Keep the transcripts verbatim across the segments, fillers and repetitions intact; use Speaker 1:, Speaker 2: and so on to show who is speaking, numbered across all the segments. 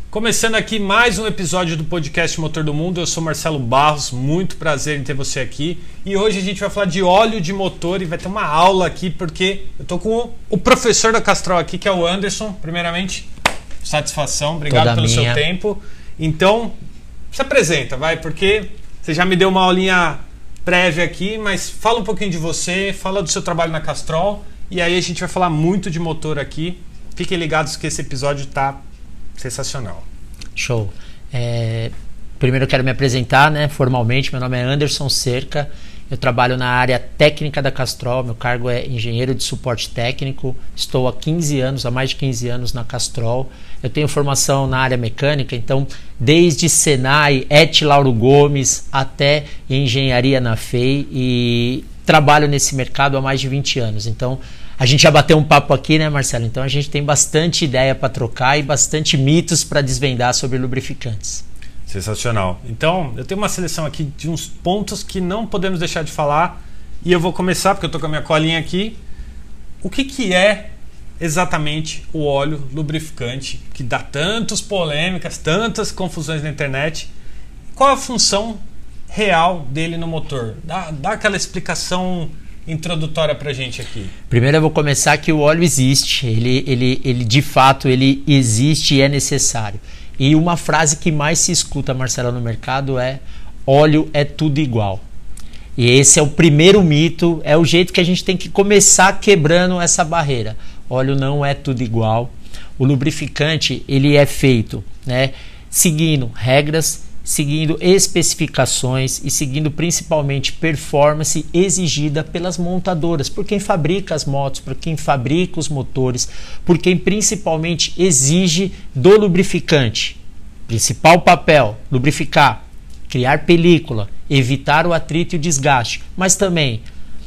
Speaker 1: Começando aqui mais um episódio do podcast Motor do Mundo. Eu sou Marcelo Barros, muito prazer em ter você aqui. E hoje a gente vai falar de óleo de motor e vai ter uma aula aqui porque eu tô com o professor da Castrol aqui, que é o Anderson. Primeiramente, satisfação, obrigado
Speaker 2: Toda
Speaker 1: pelo
Speaker 2: minha.
Speaker 1: seu tempo. Então, se apresenta, vai, porque você já me deu uma aulinha prévia aqui, mas fala um pouquinho de você, fala do seu trabalho na Castrol e aí a gente vai falar muito de motor aqui. Fiquem ligados que esse episódio tá sensacional.
Speaker 2: Show. É, primeiro eu quero me apresentar, né, formalmente. Meu nome é Anderson Cerca. Eu trabalho na área técnica da Castrol. Meu cargo é engenheiro de suporte técnico. Estou há quinze anos, há mais de quinze anos na Castrol. Eu tenho formação na área mecânica, então desde Senai, Et Lauro Gomes até engenharia na F E I, e trabalho nesse mercado há mais de vinte anos. Então a gente já bateu um papo aqui, né, Marcelo? Então a gente tem bastante ideia para trocar e bastante mitos para desvendar sobre lubrificantes.
Speaker 1: Sensacional. Então, eu tenho uma seleção aqui de uns pontos que não podemos deixar de falar e eu vou começar, porque eu tô com a minha colinha aqui. O que que é exatamente o óleo lubrificante que dá tantas polêmicas, tantas confusões na internet? Qual a função real dele no motor? Dá, dá aquela explicação introdutória pra gente aqui.
Speaker 2: Primeiro eu vou começar que o óleo existe, ele, ele, ele de fato ele existe e é necessário. E uma frase que mais se escuta, Marcelo, no mercado é: óleo é tudo igual. E esse é o primeiro mito, é o jeito que a gente tem que começar quebrando essa barreira. Óleo não é tudo igual. O lubrificante ele é feito, né, seguindo regras, seguindo especificações e seguindo principalmente performance exigida pelas montadoras, por quem fabrica as motos, por quem fabrica os motores, por quem principalmente exige do lubrificante. Principal papel: lubrificar, criar película, evitar o atrito e o desgaste, mas também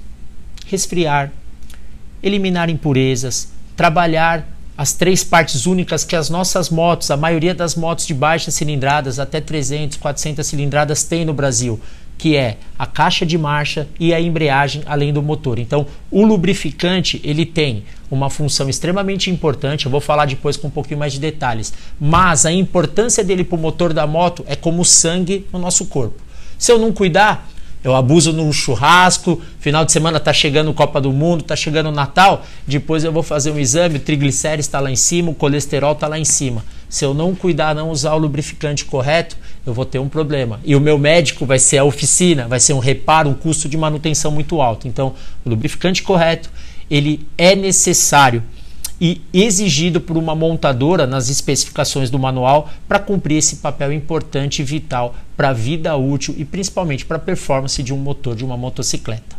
Speaker 2: resfriar, eliminar impurezas, trabalhar as três partes únicas que as nossas motos, a maioria das motos de baixas cilindradas, até trezentas, quatrocentas cilindradas, tem no Brasil, que é a caixa de marcha e a embreagem, além do motor. Então, o lubrificante ele tem uma função extremamente importante, eu vou falar depois com um pouquinho mais de detalhes, mas a importância dele para o motor da moto é como o sangue no nosso corpo. Se eu não cuidar, eu abuso num churrasco, final de semana tá chegando Copa do Mundo, tá chegando o Natal, depois eu vou fazer um exame, o triglicérides está lá em cima, o colesterol está lá em cima. Se eu não cuidar, não usar o lubrificante correto, eu vou ter um problema. E o meu médico vai ser a oficina, vai ser um reparo, um custo de manutenção muito alto. Então, o lubrificante correto, ele é necessário e exigido por uma montadora nas especificações do manual para cumprir esse papel importante e vital para a vida útil e principalmente para a performance de um motor de uma motocicleta.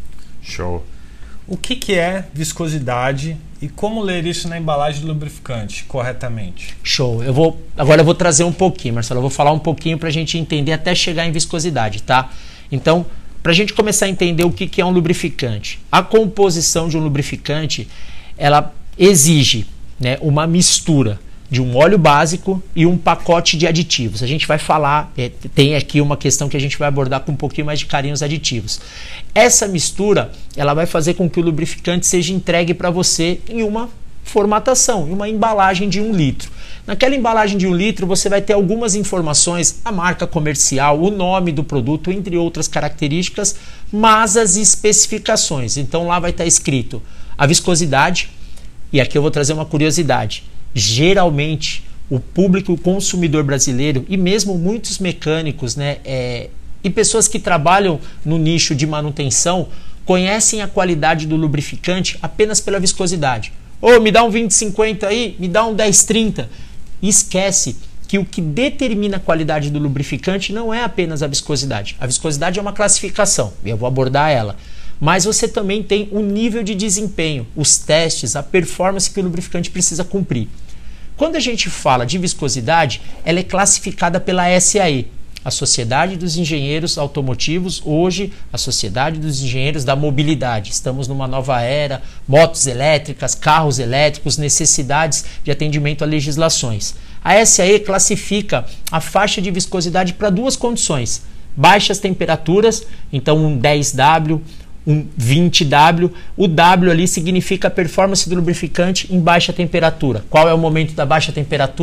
Speaker 1: Show. O que que é viscosidade e como ler isso na embalagem do lubrificante corretamente?
Speaker 2: Show. Eu vou, agora eu vou trazer um pouquinho, Marcelo, eu vou falar um pouquinho para a gente entender até chegar em viscosidade, tá? Então, para a gente começar a entender o que que é um lubrificante. A composição de um lubrificante, ela exige, né, uma mistura de um óleo básico e um pacote de aditivos. A gente vai falar, é, tem aqui uma questão que a gente vai abordar com um pouquinho mais de carinho, os aditivos. Essa mistura, ela vai fazer com que o lubrificante seja entregue para você em uma formatação, em uma embalagem de um litro. Naquela embalagem de um litro você vai ter algumas informações, a marca comercial, o nome do produto, entre outras características, mas as especificações. Então lá vai estar escrito a viscosidade. E aqui eu vou trazer uma curiosidade. Geralmente, o público consumidor brasileiro e mesmo muitos mecânicos, né, é, e pessoas que trabalham no nicho de manutenção conhecem a qualidade do lubrificante apenas pela viscosidade. Ô, me dá um vinte cinquenta aí, me dá um dez trinta. E esquece que o que determina a qualidade do lubrificante não é apenas a viscosidade. A viscosidade é uma classificação e eu vou abordar ela. Mas você também tem o nível de desempenho, os testes, a performance que o lubrificante precisa cumprir. Quando a gente fala de viscosidade, ela é classificada pela S A E, a Sociedade dos Engenheiros Automotivos, hoje a Sociedade dos Engenheiros da Mobilidade. Estamos numa nova era, motos elétricas, carros elétricos, necessidades de atendimento a legislações. A S A E classifica a faixa de viscosidade para duas condições: baixas temperaturas, então um dez W, um vinte W. O W ali significa a performance do lubrificante em baixa temperatura. Qual é o momento da baixa temperatura?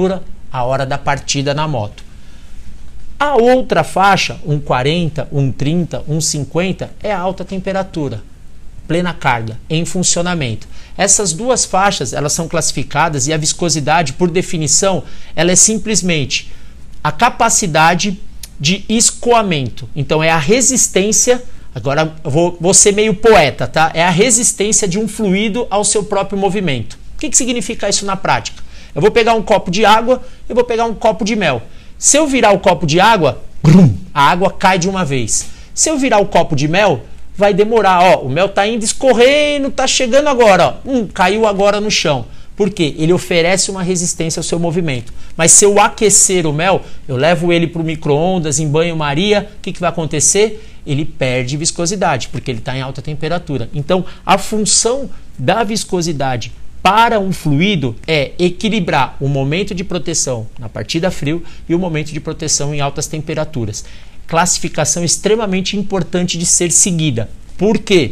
Speaker 2: a hora da partida na moto. A outra faixa, um quarenta, um trinta, um cinquenta, é a alta temperatura, plena carga, em funcionamento. Essas duas faixas, elas são classificadas e a viscosidade, por definição, ela é simplesmente a capacidade de escoamento. Então é a resistência, agora eu vou, vou ser meio poeta, tá? É a resistência de um fluido ao seu próprio movimento. O que, que significa isso na prática? Eu vou pegar um copo de água, eu vou pegar um copo de mel. Se eu virar o copo de água, brum, a água cai de uma vez. Se eu virar o copo de mel, vai demorar. Ó, o mel está indo escorrendo, está chegando agora. Ó, hum, caiu agora no chão. Por quê? Ele oferece uma resistência ao seu movimento. Mas se eu aquecer o mel, eu levo ele para o micro-ondas, em banho-maria, o que, que vai acontecer? Ele perde viscosidade, porque ele está em alta temperatura. Então, a função da viscosidade para um fluido é equilibrar o momento de proteção na partida frio e o momento de proteção em altas temperaturas. Classificação extremamente importante de ser seguida. Por quê?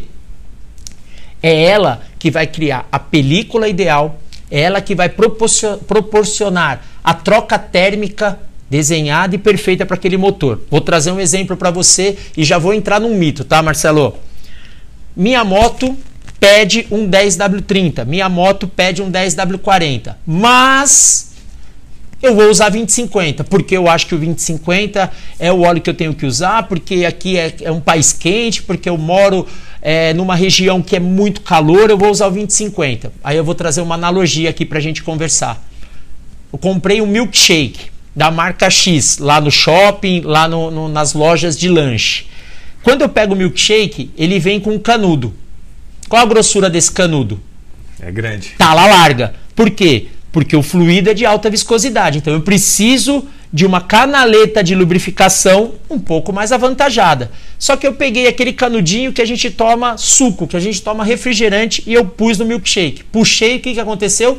Speaker 2: É ela que vai criar a película ideal, é ela que vai proporcionar a troca térmica desenhada e perfeita para aquele motor. Vou trazer um exemplo para você e já vou entrar num mito, tá, Marcelo? Minha moto pede um dez W trinta, minha moto pede um dez W quarenta, mas eu vou usar vinte cinquenta, porque eu acho que o vinte cinquenta é o óleo que eu tenho que usar, porque aqui é, é um país quente, porque eu moro é, numa região que é muito calor, eu vou usar o vinte cinquenta. Aí eu vou trazer uma analogia aqui para a gente conversar. Eu comprei um milkshake da marca X, lá no shopping, lá no, no, nas lojas de lanche. Quando eu pego o milkshake, ele vem com um canudo. Qual a grossura desse canudo?
Speaker 1: É grande.
Speaker 2: Tala larga. Por quê? Porque o fluido é de alta viscosidade. Então eu preciso de uma canaleta de lubrificação um pouco mais avantajada. Só que eu peguei aquele canudinho que a gente toma suco, que a gente toma refrigerante, e eu pus no milkshake. Puxei, o que, que aconteceu?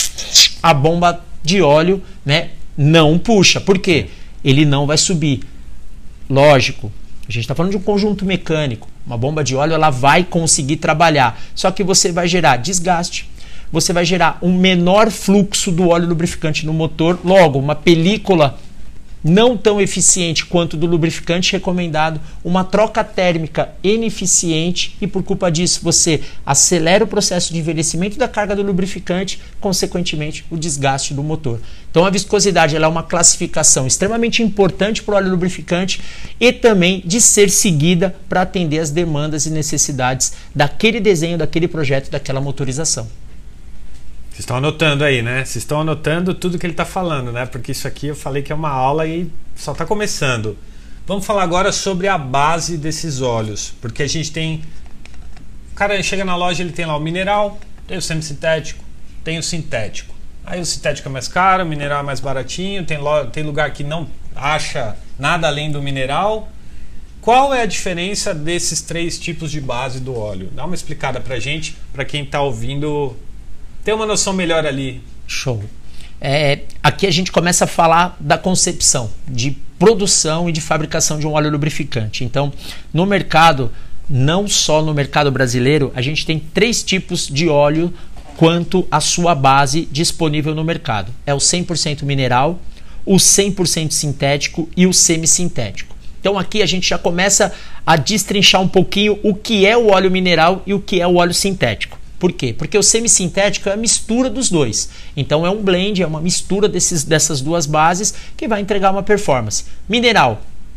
Speaker 2: A bomba de óleo, né, não puxa. Por quê? Ele não vai subir. Lógico. A gente está falando de um conjunto mecânico. Uma bomba de óleo ela vai conseguir trabalhar. Só que você vai gerar desgaste. Você vai gerar um menor fluxo do óleo lubrificante no motor. Logo, uma película não tão eficiente quanto do lubrificante recomendado. Uma troca térmica ineficiente. E por culpa disso, você acelera o processo de envelhecimento da carga do lubrificante. Consequentemente, o desgaste do motor. Então, a viscosidade ela é uma classificação extremamente importante para o óleo lubrificante e também de ser seguida para atender as demandas e necessidades daquele desenho, daquele projeto, daquela motorização.
Speaker 1: Vocês estão anotando aí, né? Vocês estão anotando tudo que ele está falando, né? Porque isso aqui eu falei que é uma aula e só está começando. Vamos falar agora sobre a base desses óleos. Porque a gente tem... O cara chega na loja, ele tem lá o mineral, tem o semissintético, tem o sintético. Aí o sintético é mais caro, o mineral é mais baratinho, tem, lo... tem lugar que não acha nada além do mineral. Qual é a diferença desses três tipos de base do óleo? Dá uma explicada pra gente, pra quem está ouvindo... Ter uma noção melhor ali.
Speaker 2: Show. É, aqui a gente começa a falar da concepção, de produção e de fabricação de um óleo lubrificante. Então, no mercado, não só no mercado brasileiro, a gente tem três tipos de óleo quanto à sua base disponível no mercado. É o cem por cento mineral, o cem por cento sintético e o semissintético. Então aqui a gente já começa a destrinchar um pouquinho o que é o óleo mineral e o que é o óleo sintético. Por quê? Porque o semissintético é a mistura dos dois. Então é um blend, é uma mistura desses, dessas duas bases que vai entregar uma performance. Mineral,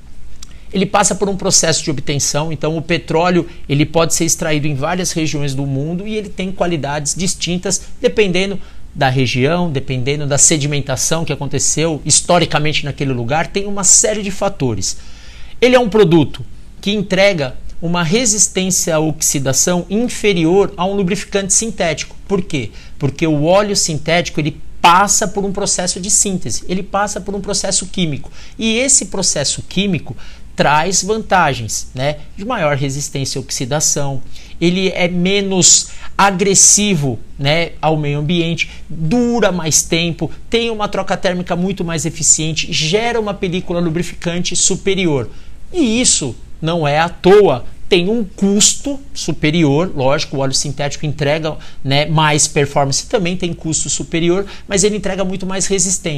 Speaker 2: ele passa por um processo de obtenção, então o petróleo ele pode ser extraído em várias regiões do mundo e ele tem qualidades distintas dependendo da região, dependendo da sedimentação que aconteceu historicamente naquele lugar, tem uma série de fatores. Ele é um produto que entrega uma resistência à oxidação inferior a um lubrificante sintético. Por quê? Porque o óleo sintético ele passa por um processo de síntese, ele passa por um processo químico. E esse processo químico traz vantagens, né? De maior resistência à oxidação, ele é menos agressivo, né, ao meio ambiente, dura mais tempo, tem uma troca térmica muito mais eficiente, gera uma película lubrificante superior. E isso não é à toa, tem um custo superior, lógico, o óleo sintético entrega, né, mais performance, também tem custo superior, mas ele entrega muito mais resistente.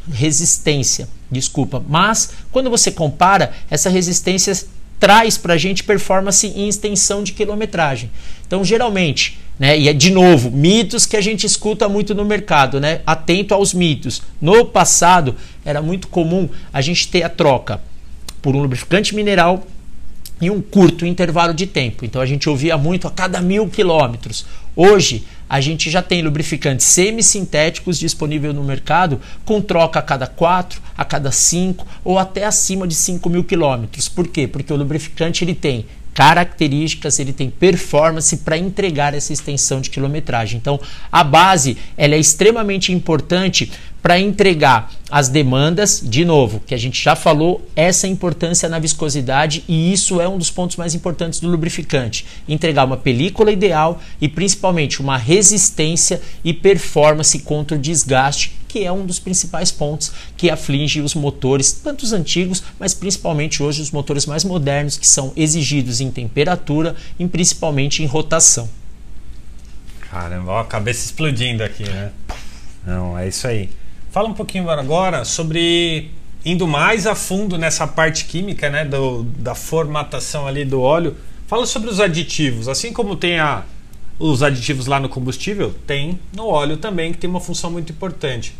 Speaker 2: resistência, desculpa. Mas quando você compara, essa resistência traz para a gente performance em extensão de quilometragem. Então, geralmente, né, e é de novo, mitos que a gente escuta muito no mercado, né? Atento aos mitos. No passado, era muito comum a gente ter a troca por um lubrificante mineral em um curto intervalo de tempo. Então, a gente ouvia muito a cada mil quilômetros. Hoje, a gente já tem lubrificantes semissintéticos disponíveis no mercado com troca a cada quatro, a cada cinco ou até acima de cinco mil quilômetros. Por quê? Porque o lubrificante ele tem características, ele tem performance para entregar essa extensão de quilometragem. Então, a base ela é extremamente importante para entregar as demandas, de novo, que a gente já falou, essa importância na viscosidade, e isso é um dos pontos mais importantes do lubrificante. Entregar uma película ideal e principalmente uma resistência e performance contra o desgaste, que é um dos principais pontos que aflige os motores, tanto os antigos, mas principalmente hoje os motores mais modernos, que são exigidos em temperatura e principalmente em rotação.
Speaker 1: Caramba, ó, a cabeça explodindo aqui, né? Não, é isso aí. Fala um pouquinho agora sobre, indo mais a fundo nessa parte química, né, do, da formatação ali do óleo. Fala sobre os aditivos. Assim como tem a, os aditivos lá no combustível, tem no óleo também, que tem uma função muito importante.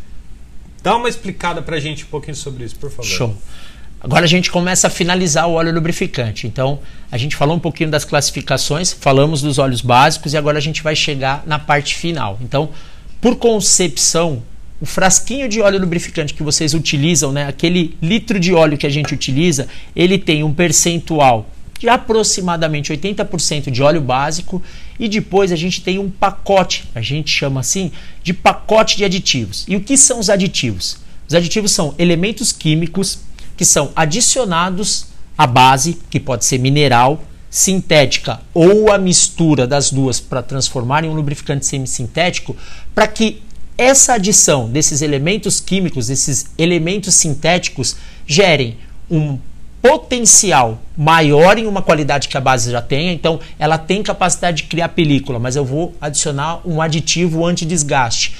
Speaker 1: Dá uma explicada pra gente um pouquinho sobre isso, por favor.
Speaker 2: Show. Agora a gente começa a finalizar o óleo lubrificante. Então, a gente falou um pouquinho das classificações, falamos dos óleos básicos e agora a gente vai chegar na parte final. Então, por concepção, o frasquinho de óleo lubrificante que vocês utilizam, né, aquele litro de óleo que a gente utiliza, ele tem um percentual de aproximadamente oitenta por cento de óleo básico e depois a gente tem um pacote, a gente chama assim, de pacote de aditivos. E o que são os aditivos? Os aditivos são elementos químicos que são adicionados à base, que pode ser mineral, sintética ou a mistura das duas para transformar em um lubrificante semissintético, para que essa adição desses elementos químicos, desses elementos sintéticos, gerem um potencial maior em uma qualidade que a base já tenha. Então, ela tem capacidade de criar película, mas eu vou adicionar um aditivo anti-desgaste.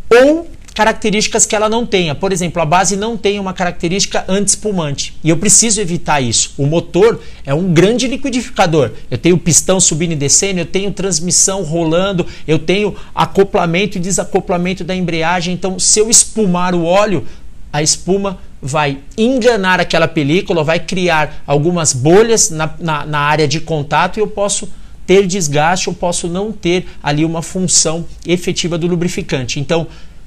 Speaker 2: Ou características que ela não tenha. Por exemplo, a base não tem uma característica anti-espumante. E eu preciso evitar isso. O motor é um grande liquidificador. Eu tenho pistão subindo e descendo, eu tenho transmissão rolando, eu tenho acoplamento e desacoplamento da embreagem. Então, se eu espumar o óleo, a espuma vai enganar aquela película, vai criar algumas bolhas na, na, na área de contato e eu posso ter desgaste, eu posso não ter ali uma função efetiva do lubrificante. Então,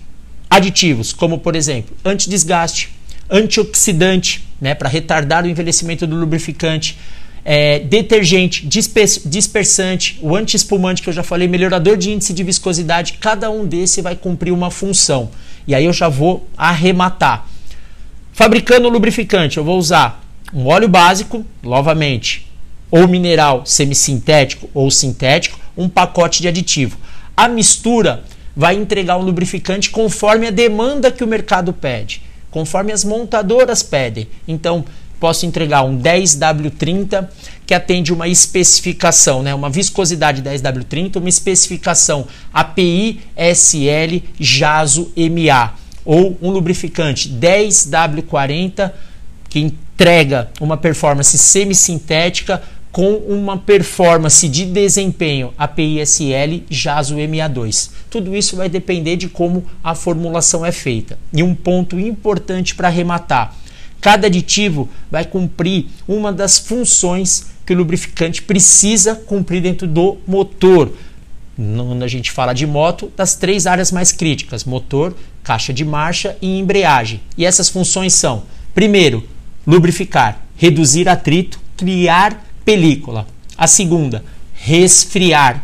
Speaker 2: aditivos, como por exemplo, antidesgaste, antioxidante, né, para retardar o envelhecimento do lubrificante, é, detergente, disper- dispersante, o anti-espumante que eu já falei, melhorador de índice de viscosidade, cada um desse vai cumprir uma função. E aí eu já vou arrematar. Fabricando o lubrificante, eu vou usar um óleo básico, novamente, ou mineral semissintético ou sintético, um pacote de aditivo. A mistura vai entregar um lubrificante conforme a demanda que o mercado pede, conforme as montadoras pedem. Então, posso entregar um dez W trinta que atende uma especificação, né? Uma viscosidade dez W trinta, uma especificação A P I S L J A S O M A, ou um lubrificante dez W quarenta que entrega uma performance semissintética com uma performance de desempenho A P I S L J A S O M A dois. Tudo isso vai depender de como a formulação é feita. E um ponto importante para arrematar: cada aditivo vai cumprir uma das funções que o lubrificante precisa cumprir dentro do motor. Quando a gente fala de moto, das três áreas mais críticas: motor, caixa de marcha e embreagem. E essas funções são: primeiro, lubrificar, reduzir atrito, criar película. A segunda, resfriar,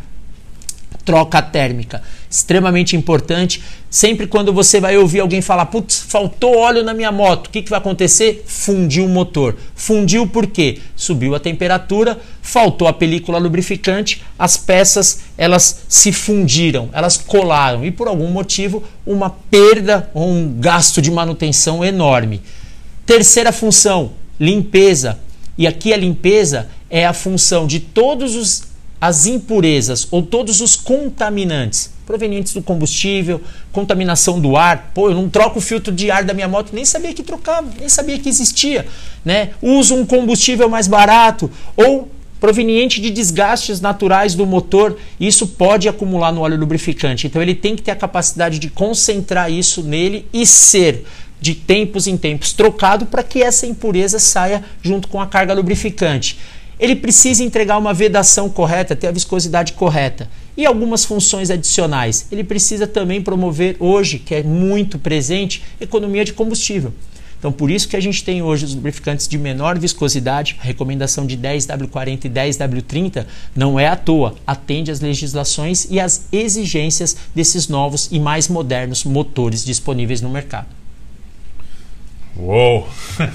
Speaker 2: troca térmica, extremamente importante. Sempre quando você vai ouvir alguém falar, putz, faltou óleo na minha moto, o que, que vai acontecer? Fundiu o motor. Fundiu por quê? Subiu a temperatura, faltou a película lubrificante, as peças elas se fundiram, elas colaram e por algum motivo uma perda ou um gasto de manutenção enorme. Terceira função, limpeza. E aqui a limpeza é a função de todas as impurezas ou todos os contaminantes provenientes do combustível, contaminação do ar. Pô, eu não troco o filtro de ar da minha moto, nem sabia que trocava, nem sabia que existia, né? Uso um combustível mais barato ou proveniente de desgastes naturais do motor, isso pode acumular no óleo lubrificante. Então ele tem que ter a capacidade de concentrar isso nele e ser de tempos em tempos trocado para que essa impureza saia junto com a carga lubrificante. Ele precisa entregar uma vedação correta, ter a viscosidade correta e algumas funções adicionais. Ele precisa também promover hoje, que é muito presente, economia de combustível. Então, por isso que a gente tem hoje os lubrificantes de menor viscosidade, a recomendação de dez W quarenta e dez W trinta não é à toa, atende às legislações e às exigências desses novos e mais modernos motores disponíveis no mercado.
Speaker 1: Uou!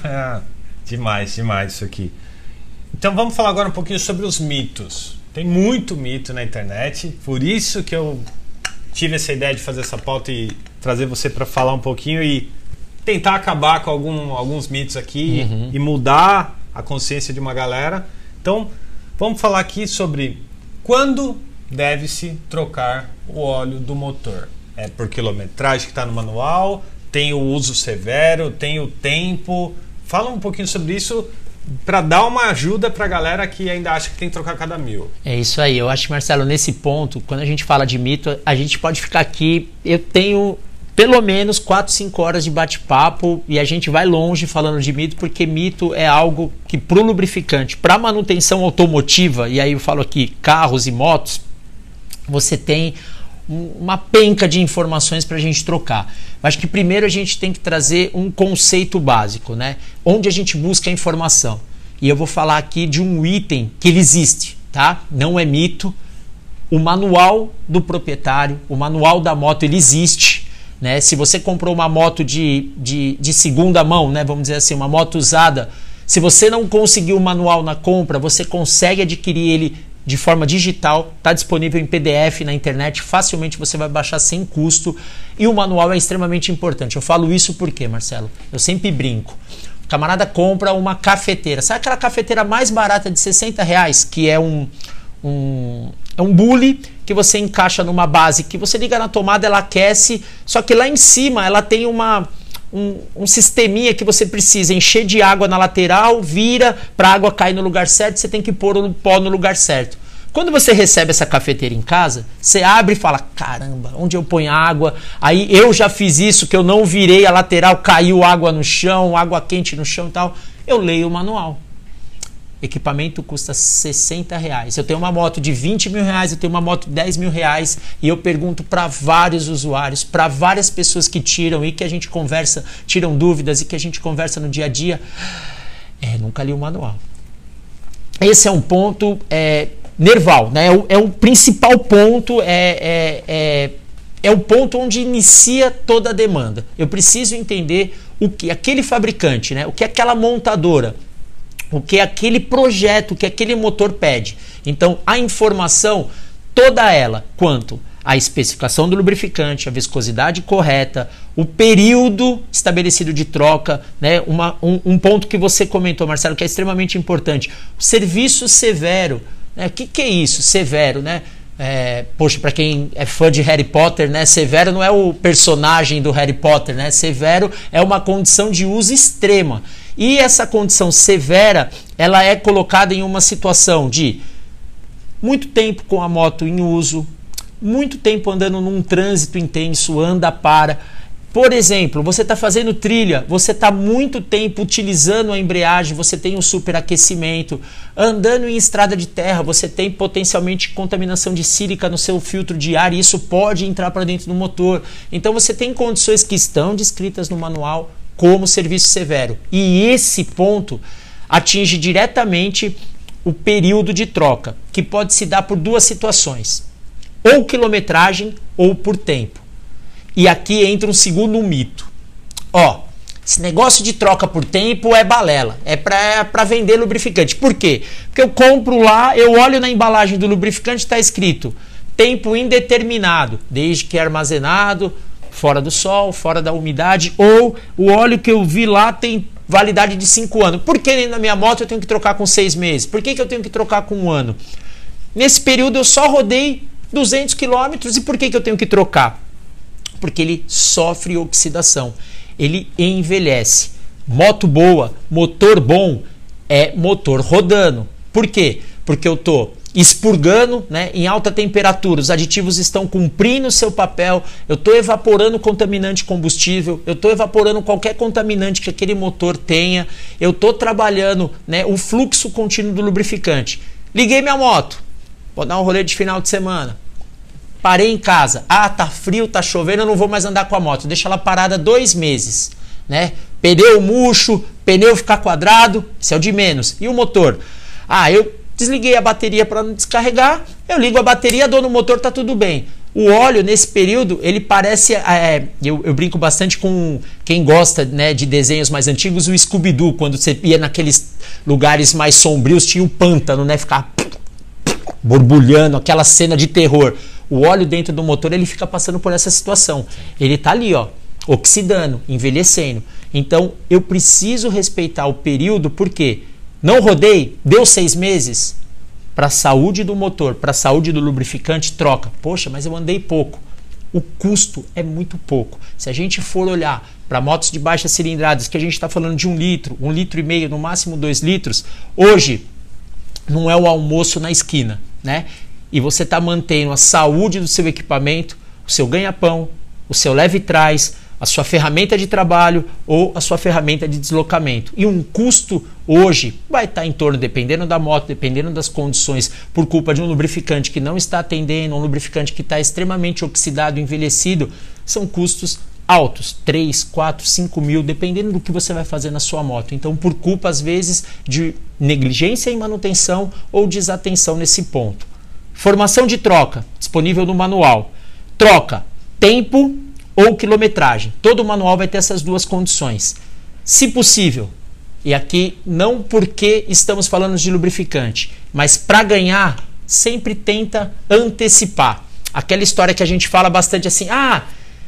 Speaker 1: Demais, demais isso aqui. Então vamos falar agora um pouquinho sobre os mitos. Tem muito mito na internet, por isso que eu tive essa ideia de fazer essa pauta e trazer você para falar um pouquinho e tentar acabar com algum, alguns mitos aqui uhum. e mudar a consciência de uma galera. Então, vamos falar aqui sobre quando deve-se trocar o óleo do motor. É por quilometragem que está no manual, tem o uso severo, tem o tempo. Fala um pouquinho sobre isso para dar uma ajuda para a galera que ainda acha que tem que trocar cada mil.
Speaker 2: É isso aí. Eu acho, Marcelo, nesse ponto, quando a gente fala de mito, a gente pode ficar aqui... Eu tenho... pelo menos quatro, cinco horas de bate-papo e a gente vai longe falando de mito, porque mito é algo que para o lubrificante, para manutenção automotiva, e aí eu falo aqui carros e motos, você tem uma penca de informações para a gente trocar. Acho que primeiro a gente tem que trazer um conceito básico, né? Onde a gente busca a informação. E eu vou falar aqui de um item que ele existe, tá? Não é mito. O manual do proprietário, o manual da moto, ele existe. Né? Se você comprou uma moto de, de, de segunda mão, né? Vamos dizer assim, uma moto usada, se você não conseguiu o manual na compra, você consegue adquirir ele de forma digital, está disponível em P D F na internet, facilmente você vai baixar sem custo e o manual é extremamente importante. Eu falo isso porque, Marcelo, eu sempre brinco. O camarada compra uma cafeteira, sabe aquela cafeteira mais barata de sessenta reais, que é um... um É um bule que você encaixa numa base que você liga na tomada, ela aquece, só que lá em cima ela tem uma, um, um sisteminha que você precisa encher de água na lateral, vira para a água cair no lugar certo, você tem que pôr o pó no lugar certo. Quando você recebe essa cafeteira em casa, você abre e fala, caramba, onde eu ponho água? Aí eu já fiz isso, que eu não virei a lateral, caiu água no chão, água quente no chão e tal. Eu leio o manual. Equipamento custa sessenta reais. Eu tenho uma moto de vinte mil reais, eu tenho uma moto de dez mil reais e eu pergunto para vários usuários, para várias pessoas que tiram e que a gente conversa, tiram dúvidas e que a gente conversa no dia a dia. É, nunca li o manual. Esse é um ponto é, nerval, né? É o, é o principal ponto, é, é, é, é o ponto onde inicia toda a demanda. Eu preciso entender o que aquele fabricante, né? O que aquela montadora, o que aquele projeto, o que aquele motor pede. Então, a informação, toda ela, quanto a especificação do lubrificante, a viscosidade correta, o período estabelecido de troca, né? Uma, um, um ponto que você comentou, Marcelo, que é extremamente importante. O serviço severo. Né? O que, que é isso, severo, né? É, poxa, para quem é fã de Harry Potter, né? Severo não é o personagem do Harry Potter, né? Severo é uma condição de uso extrema. E essa condição severa, ela é colocada em uma situação de muito tempo com a moto em uso, muito tempo andando num trânsito intenso, anda, para. Por exemplo, você está fazendo trilha, você está muito tempo utilizando a embreagem, você tem um superaquecimento. Andando em estrada de terra, você tem potencialmente contaminação de sílica no seu filtro de ar e isso pode entrar para dentro do motor. Então você tem condições que estão descritas no manual como serviço severo. E esse ponto atinge diretamente o período de troca, que pode se dar por duas situações. Ou quilometragem ou por tempo. E aqui entra um segundo mito. Ó, esse negócio de troca por tempo é balela. É para vender lubrificante. Por quê? Porque eu compro lá, eu olho na embalagem do lubrificante, está escrito tempo indeterminado, desde que é armazenado fora do sol, fora da umidade, ou o óleo que eu vi lá tem validade de cinco anos. Por que na minha moto eu tenho que trocar com seis meses? Por que, que eu tenho que trocar com um ano? Nesse período eu só rodei duzentos quilômetros, e por que, que eu tenho que trocar? Porque ele sofre oxidação, ele envelhece. Moto boa, motor bom, é motor rodando. Por quê? Porque eu estou expurgando, né, em alta temperatura, os aditivos estão cumprindo o seu papel, eu estou evaporando contaminante combustível, eu estou evaporando qualquer contaminante que aquele motor tenha, eu estou trabalhando, né, o fluxo contínuo do lubrificante. Liguei minha moto, vou dar um rolê de final de semana, parei em casa, ah, tá frio, tá chovendo, eu não vou mais andar com a moto, deixa ela parada dois meses, né? Pneu murcho, pneu ficar quadrado, isso é o de menos. E o motor? Ah, eu desliguei a bateria para não descarregar, eu ligo a bateria, dou no motor, tá tudo bem. O óleo, nesse período, ele parece... É, eu, eu brinco bastante com quem gosta, né, de desenhos mais antigos, o Scooby-Doo, quando você ia naqueles lugares mais sombrios, tinha um pântano, né, ficava borbulhando, aquela cena de terror. O óleo dentro do motor, ele fica passando por essa situação. Ele tá ali, ó, oxidando, envelhecendo. Então, eu preciso respeitar o período, porque não rodei, deu seis meses, para a saúde do motor, para a saúde do lubrificante, troca. Poxa, mas eu andei pouco. O custo é muito pouco. Se a gente for olhar para motos de baixas cilindradas, que a gente está falando de um litro, um litro e meio, no máximo dois litros, hoje não é o almoço na esquina, né? E você está mantendo a saúde do seu equipamento, o seu ganha-pão, o seu leve-trás, a sua ferramenta de trabalho ou a sua ferramenta de deslocamento. E um custo hoje vai estar em torno, dependendo da moto, dependendo das condições, por culpa de um lubrificante que não está atendendo, um lubrificante que está extremamente oxidado, envelhecido, são custos altos, três, quatro, cinco mil, dependendo do que você vai fazer na sua moto. Então, por culpa, às vezes, de negligência em manutenção ou desatenção nesse ponto. Formação de troca, disponível no manual. Troca, tempo ou quilometragem. Todo manual vai ter essas duas condições. Se possível, e aqui não porque estamos falando de lubrificante, mas para ganhar, sempre tenta antecipar. Aquela história que a gente fala bastante assim, ah,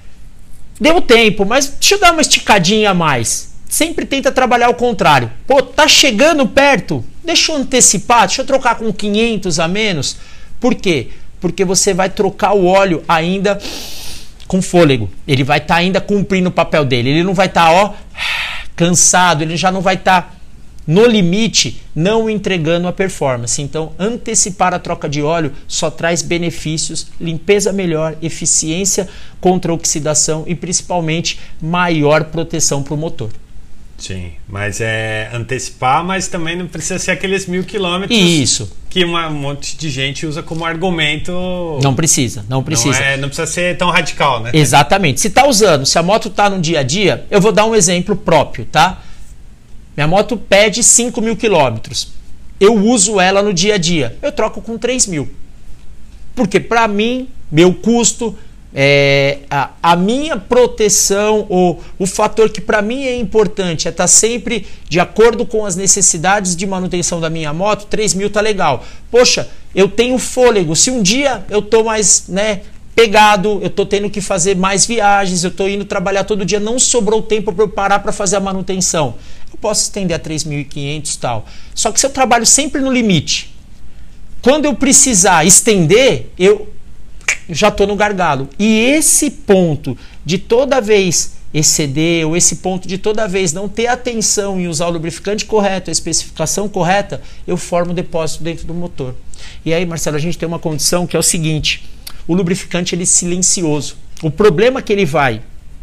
Speaker 2: deu tempo, mas deixa eu dar uma esticadinha a mais. Sempre tenta trabalhar ao contrário. Pô, tá chegando perto, deixa eu antecipar, deixa eu trocar com quinhentos a menos. Por quê? Porque você vai trocar o óleo ainda com fôlego. Ele vai estar tá ainda cumprindo o papel dele. Ele não vai estar, tá, ó, cansado. Ele já não vai estar tá, no limite, não entregando a performance. Então, antecipar a troca de óleo só traz benefícios, limpeza melhor, eficiência contra a oxidação e, principalmente, maior proteção para o motor.
Speaker 1: Sim, mas é antecipar, mas também não precisa ser aqueles mil quilômetros.
Speaker 2: Isso.
Speaker 1: Que uma, um monte de gente usa como argumento.
Speaker 2: Não precisa, não precisa.
Speaker 1: Não, é, não precisa ser tão radical, né?
Speaker 2: Exatamente. Se está usando, se a moto está no dia a dia, eu vou dar um exemplo próprio, tá? Minha moto pede cinco mil quilômetros. Eu uso ela no dia a dia. Eu troco com três mil. Porque para mim, meu custo, é, a, a minha proteção, ou o fator que para mim é importante é estar tá sempre de acordo com as necessidades de manutenção da minha moto, três mil tá legal. Poxa, eu tenho fôlego. Se um dia eu tô mais, né, pegado, eu tô tendo que fazer mais viagens, eu tô indo trabalhar todo dia, não sobrou tempo para eu parar para fazer a manutenção. Eu posso estender a três mil e quinhentos e tal. Só que se eu trabalho sempre no limite, quando eu precisar estender, eu já estou no gargalo. E esse ponto de toda vez exceder, ou esse ponto de toda vez não ter atenção em usar o lubrificante correto, a especificação correta, eu formo depósito dentro do motor. E aí, Marcelo, a gente tem uma condição que é o seguinte: o lubrificante ele é silencioso. O problema que ele vai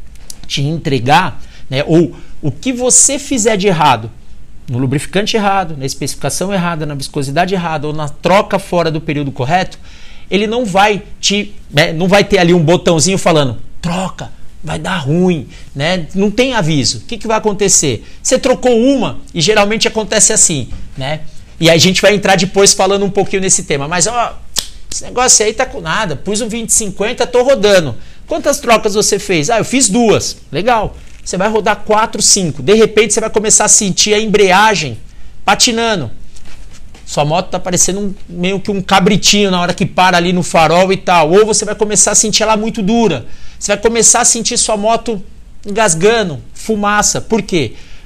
Speaker 2: te entregar, né, ou o que você fizer de errado, no lubrificante errado, na especificação errada, na viscosidade errada, ou na troca fora do período correto, ele não vai te, né, não vai ter ali um botãozinho falando, troca, vai dar ruim, né? Não tem aviso. O que, que vai acontecer? Você trocou uma, e geralmente acontece assim, né? E aí a gente vai entrar depois falando um pouquinho nesse tema, mas ó, esse negócio aí tá com nada, pus um vinte cinquenta, tô rodando. Quantas trocas você fez? Ah, eu fiz duas. Legal. Você vai rodar quatro, cinco. De repente você vai começar a sentir a embreagem patinando. Sua moto tá parecendo um, meio que um cabritinho na hora que para ali no farol e tal. Ou você vai começar a sentir ela muito dura. Você vai começar a sentir sua moto engasgando, fumaça. Por quê?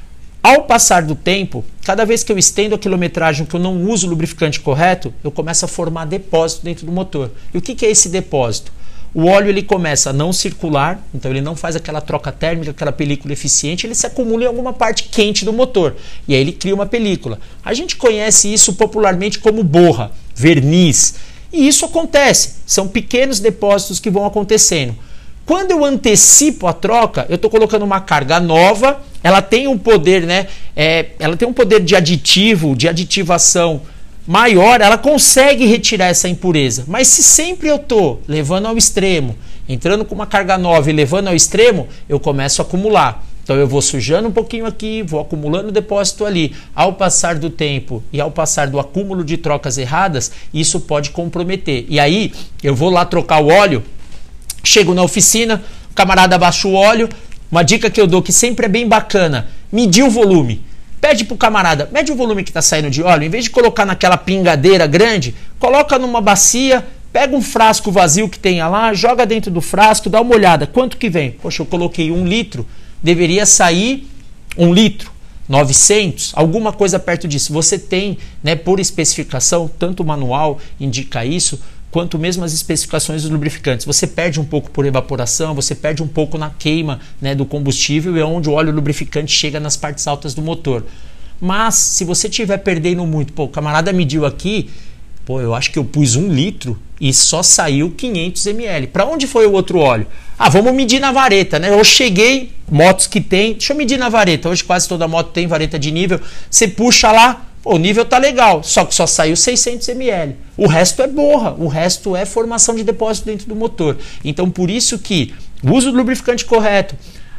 Speaker 2: Ao passar do tempo, cada vez que eu estendo a quilometragem que eu não uso o lubrificante correto, eu começo a formar depósito dentro do motor. E o que, que é esse depósito? O óleo ele começa a não circular, então ele não faz aquela troca térmica, aquela película eficiente, ele se acumula em alguma parte quente do motor. E aí ele cria uma película. A gente conhece isso popularmente como borra, verniz. E isso acontece, são pequenos depósitos que vão acontecendo. Quando eu antecipo a troca, eu estou colocando uma carga nova, ela tem um poder, né? É, ela tem um poder de aditivo, de aditivação maior, ela consegue retirar essa impureza. Mas se sempre eu estou levando ao extremo, entrando com uma carga nova e levando ao extremo, eu começo a acumular. Então eu vou sujando um pouquinho aqui, vou acumulando depósito ali. Ao passar do tempo e ao passar do acúmulo de trocas erradas, isso pode comprometer. E aí eu vou lá trocar o óleo, chego na oficina, o camarada abaixa o óleo. Uma dica que eu dou que sempre é bem bacana, medir o volume. Pede pro camarada, mede o volume que está saindo de óleo, em vez de colocar naquela pingadeira grande, coloca numa bacia, pega um frasco vazio que tenha lá, joga dentro do frasco, dá uma olhada, quanto que vem? Poxa, eu coloquei um litro, deveria sair um litro, novecentos, alguma coisa perto disso. Você tem, né, por especificação, tanto o manual indica isso, quanto mesmo as especificações dos lubrificantes. Você perde um pouco por evaporação, você perde um pouco na queima, né, do combustível, e é onde o óleo lubrificante chega nas partes altas do motor. Mas, se você estiver perdendo muito, pô, o camarada mediu aqui, pô, eu acho que eu pus um litro e só saiu quinhentos mililitros. Para onde foi o outro óleo? Ah, vamos medir na vareta, né? Eu cheguei, motos que tem, deixa eu medir na vareta. Hoje quase toda moto tem vareta de nível. Você puxa lá, pô, o nível tá legal, só que só saiu seiscentos mililitros. O resto é borra, o resto é formação de depósito dentro do motor. Então, por isso que o uso do lubrificante correto,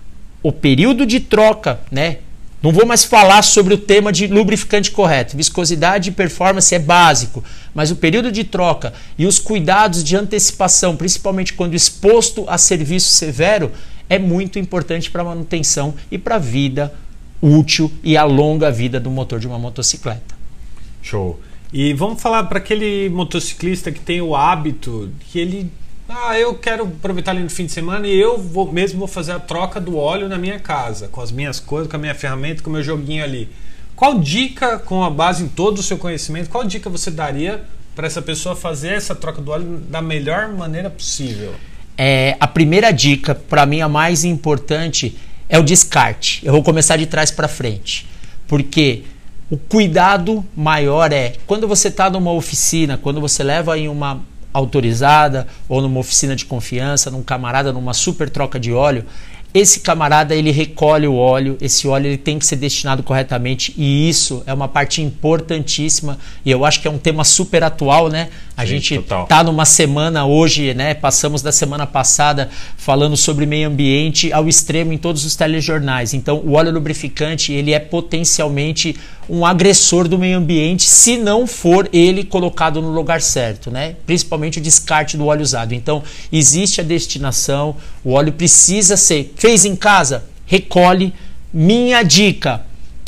Speaker 2: o período de troca, né? Não vou mais falar sobre o tema de lubrificante correto. Viscosidade e performance é básico, mas o período de troca e os cuidados de antecipação, principalmente quando exposto a serviço severo, é muito importante para a manutenção e para a vida útil e a longa vida do motor de uma motocicleta.
Speaker 1: Show. E vamos falar para aquele motociclista que tem o hábito que ele... Ah, eu quero aproveitar ali no fim de semana e eu vou, mesmo vou fazer a troca do óleo na minha casa, com as minhas coisas, com a minha ferramenta, com o meu joguinho ali. Qual dica, com a base em todo o seu conhecimento, qual dica você daria para essa pessoa fazer essa troca do óleo da melhor maneira possível?
Speaker 2: É, a primeira dica, para mim a mais importante, é o descarte. Eu vou começar de trás para frente, porque o cuidado maior é quando você está numa oficina, quando você leva em uma autorizada ou numa oficina de confiança, num camarada, numa super troca de óleo, esse camarada ele recolhe o óleo, esse óleo ele tem que ser destinado corretamente, e isso é uma parte importantíssima, e eu acho que é um tema super atual, né? A Sim, gente total. Tá numa semana hoje, né? Passamos da semana passada falando sobre meio ambiente ao extremo em todos os telejornais. Então, o óleo lubrificante ele é potencialmente um agressor do meio ambiente se não for ele colocado no lugar certo, né? Principalmente o descarte do óleo usado. Então, existe a destinação, o óleo precisa ser... Fez em casa? Recolhe. Minha dica...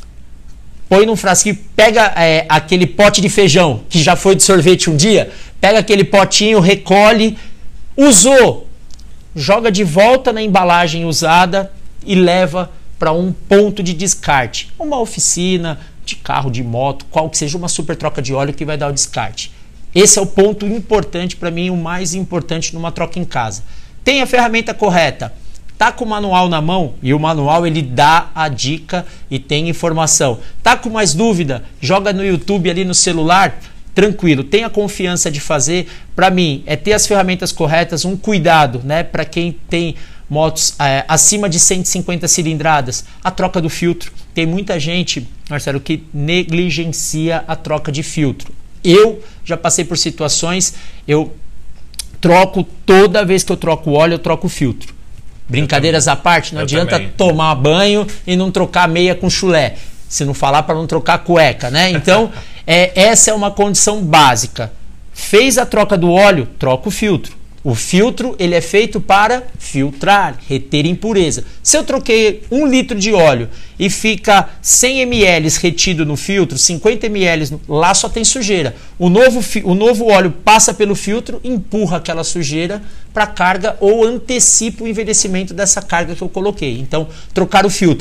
Speaker 2: Põe num frasquinho, pega é, aquele pote de feijão que já foi de sorvete um dia, pega aquele potinho, recolhe, usou, joga de volta na embalagem usada e leva para um ponto de descarte. Uma oficina de carro, de moto, qual que seja, uma super troca de óleo que vai dar o descarte. Esse é o ponto importante para mim, o mais importante numa troca em casa. Tem a ferramenta correta. Tá com o manual na mão, e o manual ele dá a dica e tem informação. Tá com mais dúvida? Joga no YouTube ali no celular, tranquilo, tenha confiança de fazer. Para mim, é ter as ferramentas corretas, um cuidado, né? Para quem tem motos é, acima de cento e cinquenta cilindradas, a troca do filtro. Tem muita gente, Marcelo, que negligencia a troca de filtro. Eu já passei por situações, eu troco, toda vez que eu troco o óleo, eu troco o filtro. Brincadeiras à parte, não eu adianta também. Tomar banho e não trocar meia com chulé. Se não falar para não trocar cueca, né? Então, é, essa é uma condição básica. Fez a troca do óleo, troca o filtro. O filtro ele é feito para filtrar, reter impureza. Se eu troquei um litro de óleo e fica cem mililitros retido no filtro, cinquenta mililitros, lá só tem sujeira. O novo, o novo óleo passa pelo filtro, empurra aquela sujeira para a carga ou antecipa o envelhecimento dessa carga que eu coloquei. Então, trocar o filtro.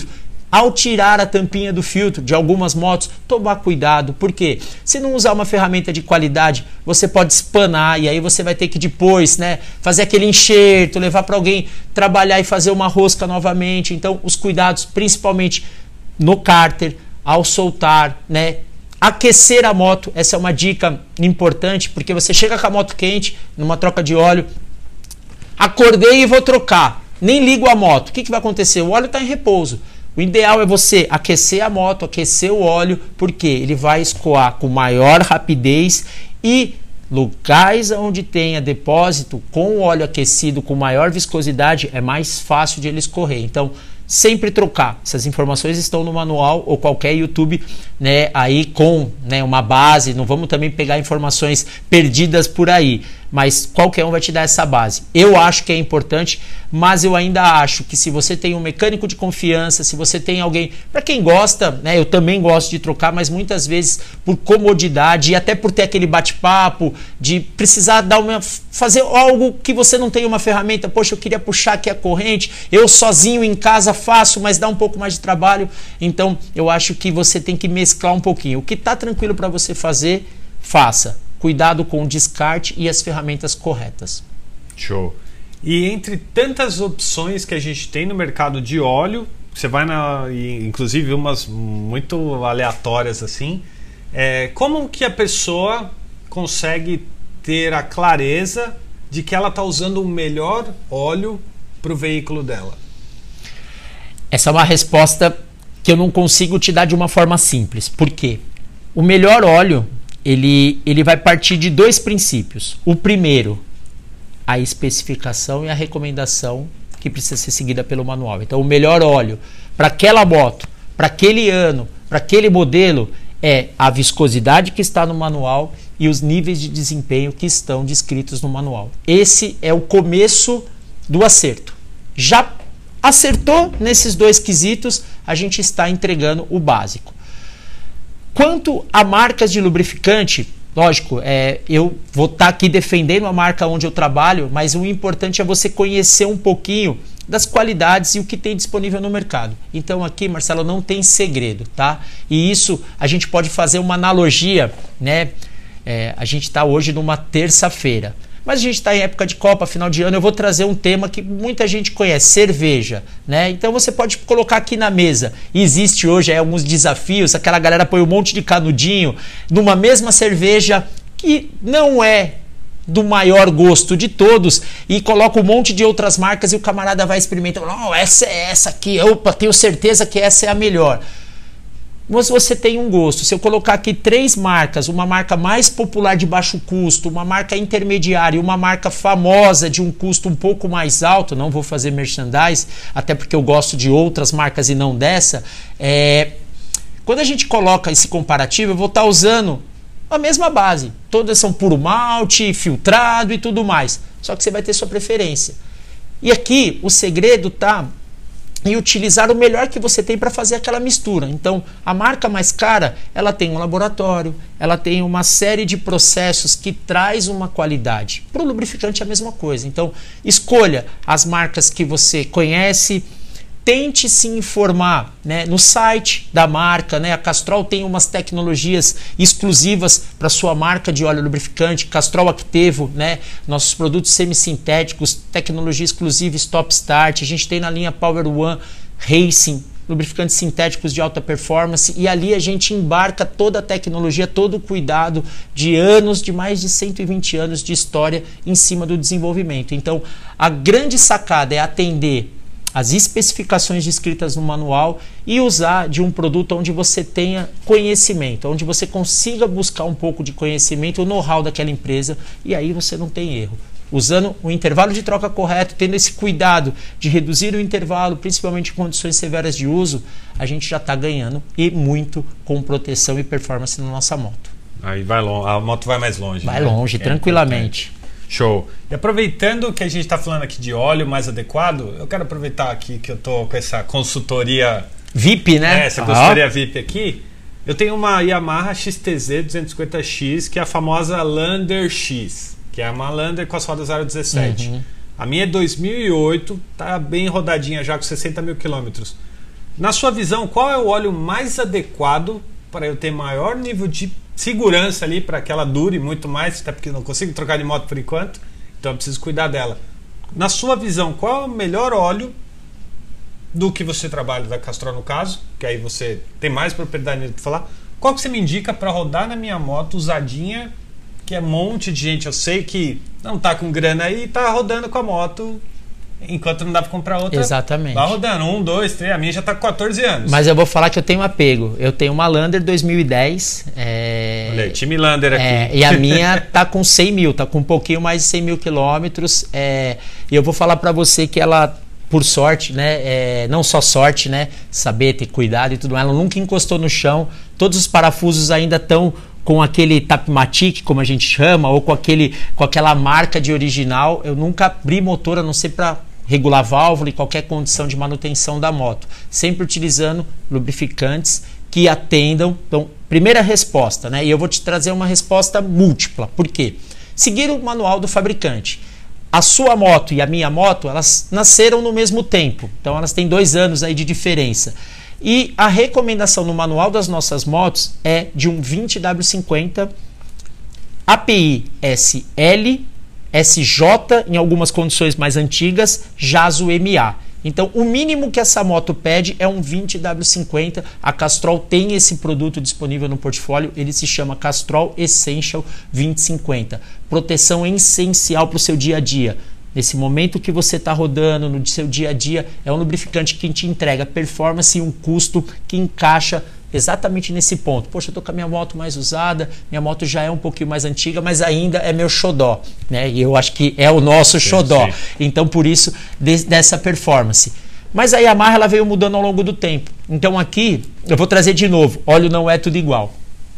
Speaker 2: Ao tirar a tampinha do filtro de algumas motos, tomar cuidado, porque se não usar uma ferramenta de qualidade, você pode espanar e aí você vai ter que depois, né, fazer aquele enxerto, levar para alguém trabalhar e fazer uma rosca novamente. Então, os cuidados, principalmente no cárter, ao soltar, né, aquecer a moto, essa é uma dica importante, porque você chega com a moto quente, numa troca de óleo, acordei e vou trocar, nem ligo a moto, o que, que vai acontecer? O óleo está em repouso. O ideal é você aquecer a moto, aquecer o óleo, porque ele vai escoar com maior rapidez e locais onde tenha depósito com o óleo aquecido com maior viscosidade é mais fácil de ele escorrer. Então, sempre trocar. Essas informações estão no manual ou qualquer YouTube, né, aí com, né, uma base. Não vamos também pegar informações perdidas por aí, mas qualquer um vai te dar essa base. Eu acho que é importante, mas eu ainda acho que se você tem um mecânico de confiança, se você tem alguém, para quem gosta, né, eu também gosto de trocar, mas muitas vezes por comodidade e até por ter aquele bate-papo, de precisar dar uma, fazer algo que você não tem uma ferramenta, poxa, eu queria puxar aqui a corrente, eu sozinho em casa faço, mas dá um pouco mais de trabalho. Então eu acho que você tem que mesclar um pouquinho. O que está tranquilo para você fazer, faça. Cuidado com o descarte e as ferramentas corretas.
Speaker 1: Show. E entre tantas opções que a gente tem no mercado de óleo, você vai na, inclusive umas muito aleatórias assim, é, como que a pessoa consegue ter a clareza de que ela está usando o melhor óleo para o veículo dela?
Speaker 2: Essa é uma resposta que eu não consigo te dar de uma forma simples. Por quê? O melhor óleo Ele, ele vai partir de dois princípios. O primeiro, a especificação e a recomendação que precisa ser seguida pelo manual. Então, o melhor óleo para aquela moto, para aquele ano, para aquele modelo, é a viscosidade que está no manual e os níveis de desempenho que estão descritos no manual. Esse é o começo do acerto. Já acertou nesses dois quesitos, a gente está entregando o básico. Quanto a marcas de lubrificante, lógico, é, eu vou estar aqui defendendo a marca onde eu trabalho, mas o importante é você conhecer um pouquinho das qualidades e o que tem disponível no mercado. Então aqui, Marcelo, não tem segredo, tá? E isso a gente pode fazer uma analogia, né? É, a gente está hoje numa terça-feira. Mas a gente está em época de Copa, final de ano, eu vou trazer um tema que muita gente conhece, cerveja, né? Então você pode colocar aqui na mesa. Existe hoje é, alguns desafios, aquela galera põe um monte de canudinho numa mesma cerveja que não é do maior gosto de todos e coloca um monte de outras marcas e o camarada vai experimentar. Não, essa é essa aqui, opa, tenho certeza que essa é a melhor. Mas você tem um gosto. Se eu colocar aqui três marcas, uma marca mais popular de baixo custo, uma marca intermediária e uma marca famosa de um custo um pouco mais alto, não vou fazer merchandise, até porque eu gosto de outras marcas e não dessa, é... quando a gente coloca esse comparativo, eu vou estar usando a mesma base. Todas são puro malte, filtrado e tudo mais. Só que você vai ter sua preferência. E aqui o segredo está e utilizar o melhor que você tem para fazer aquela mistura. Então, a marca mais cara, ela tem um laboratório, ela tem uma série de processos que traz uma qualidade. Para o lubrificante é a mesma coisa. Então, escolha as marcas que você conhece, tente se informar, né, no site da marca, né? A Castrol tem umas tecnologias exclusivas para sua marca de óleo lubrificante, Castrol Actevo, né? Nossos produtos semissintéticos, tecnologia exclusiva Stop Start. A gente tem na linha Power One Racing, lubrificantes sintéticos de alta performance, e ali a gente embarca toda a tecnologia, todo o cuidado de anos, de mais de cento e vinte anos de história em cima do desenvolvimento. Então, a grande sacada é atender as especificações descritas no manual e usar de um produto onde você tenha conhecimento, onde você consiga buscar um pouco de conhecimento, o know-how daquela empresa, e aí você não tem erro. Usando o intervalo de troca correto, tendo esse cuidado de reduzir o intervalo, principalmente em condições severas de uso, a gente já está ganhando e muito com proteção e performance na nossa moto.
Speaker 1: Aí vai longe, a moto vai mais longe.
Speaker 2: Vai
Speaker 1: né?
Speaker 2: longe,
Speaker 1: é
Speaker 2: tranquilamente.
Speaker 1: Importante. Show. E aproveitando que a gente está falando aqui de óleo mais adequado, eu quero aproveitar aqui que eu tô com essa consultoria
Speaker 2: V I P, né?
Speaker 1: É, essa consultoria ah. V I P aqui. Eu tenho uma Yamaha X T Z duzentos e cinquenta X, que é a famosa Lander X, que é uma Lander com as rodas aro dezessete. Uhum. A minha é dois mil e oito, tá bem rodadinha já, com sessenta mil quilômetros. Na sua visão, qual é o óleo mais adequado para eu ter maior nível de segurança ali, para que ela dure muito mais, até porque eu não consigo trocar de moto por enquanto, então eu preciso cuidar dela. Na sua visão, qual é o melhor óleo do que você trabalha, da Castrol no caso, que aí você tem mais propriedade para falar? Qual que você me indica para rodar na minha moto usadinha, que é um monte de gente, eu sei que não tá com grana aí e tá rodando com a moto, enquanto não dá para comprar outra.
Speaker 2: Exatamente.
Speaker 1: Vai rodando, um, dois, três, a minha já tá com quatorze anos.
Speaker 2: Mas eu vou falar que eu tenho um apego. Eu tenho uma Lander dois mil e dez. É...
Speaker 1: Olha aí, time Lander aqui.
Speaker 2: É, e a minha tá com cem mil, tá com um pouquinho mais de cem mil quilômetros. É... E eu vou falar para você que ela, por sorte, né, é... não só sorte, né, saber ter cuidado e tudo, ela nunca encostou no chão. Todos os parafusos ainda estão com aquele Tapmatic, como a gente chama, ou com, aquele, com aquela marca de original. Eu nunca abri motor, a não ser para regular válvula e qualquer condição de manutenção da moto. Sempre utilizando lubrificantes que atendam. Então, primeira resposta, né? E eu vou te trazer uma resposta múltipla. Por quê? Seguir o manual do fabricante. A sua moto e a minha moto, elas nasceram no mesmo tempo. Então, elas têm dois anos aí de diferença. E a recomendação no manual das nossas motos é de um vinte W cinquenta A P I S L, S J em algumas condições mais antigas, Jaso M A. Então o mínimo que essa moto pede é um vinte W cinquenta. A Castrol tem esse produto disponível no portfólio, ele se chama Castrol Essential vinte cinquenta. Proteção essencial para o seu dia a dia. Nesse momento que você está rodando, no seu dia a dia, é um lubrificante que te entrega performance e um custo que encaixa exatamente nesse ponto. Poxa, eu estou com a minha moto mais usada, minha moto já é um pouquinho mais antiga, mas ainda é meu xodó, né? E eu acho que é o nosso sim, xodó. Sim. Então, por isso, de, dessa performance. Mas a Yamaha ela veio mudando ao longo do tempo. Então aqui, eu vou trazer de novo, óleo não é tudo igual.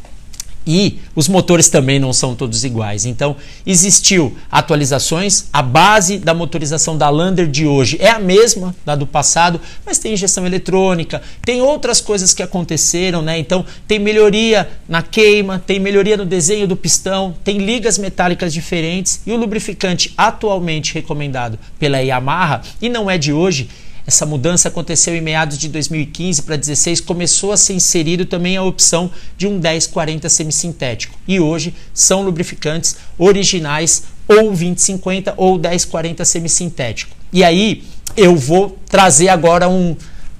Speaker 2: E os motores também não são todos iguais. Então, existiu atualizações. A base da motorização da Lander de hoje é a mesma da do passado, mas tem injeção eletrônica, tem outras coisas que aconteceram, né? Então, tem melhoria na queima, tem melhoria no desenho do pistão, tem ligas metálicas diferentes. E o lubrificante atualmente recomendado pela Yamaha, e não é de hoje, essa mudança aconteceu em meados de dois mil e quinze para dezesseis, começou a ser inserido também a opção de um dez quarenta semissintético. E hoje são lubrificantes originais ou vinte cinquenta ou dez quarenta semissintético. E aí eu vou trazer agora um,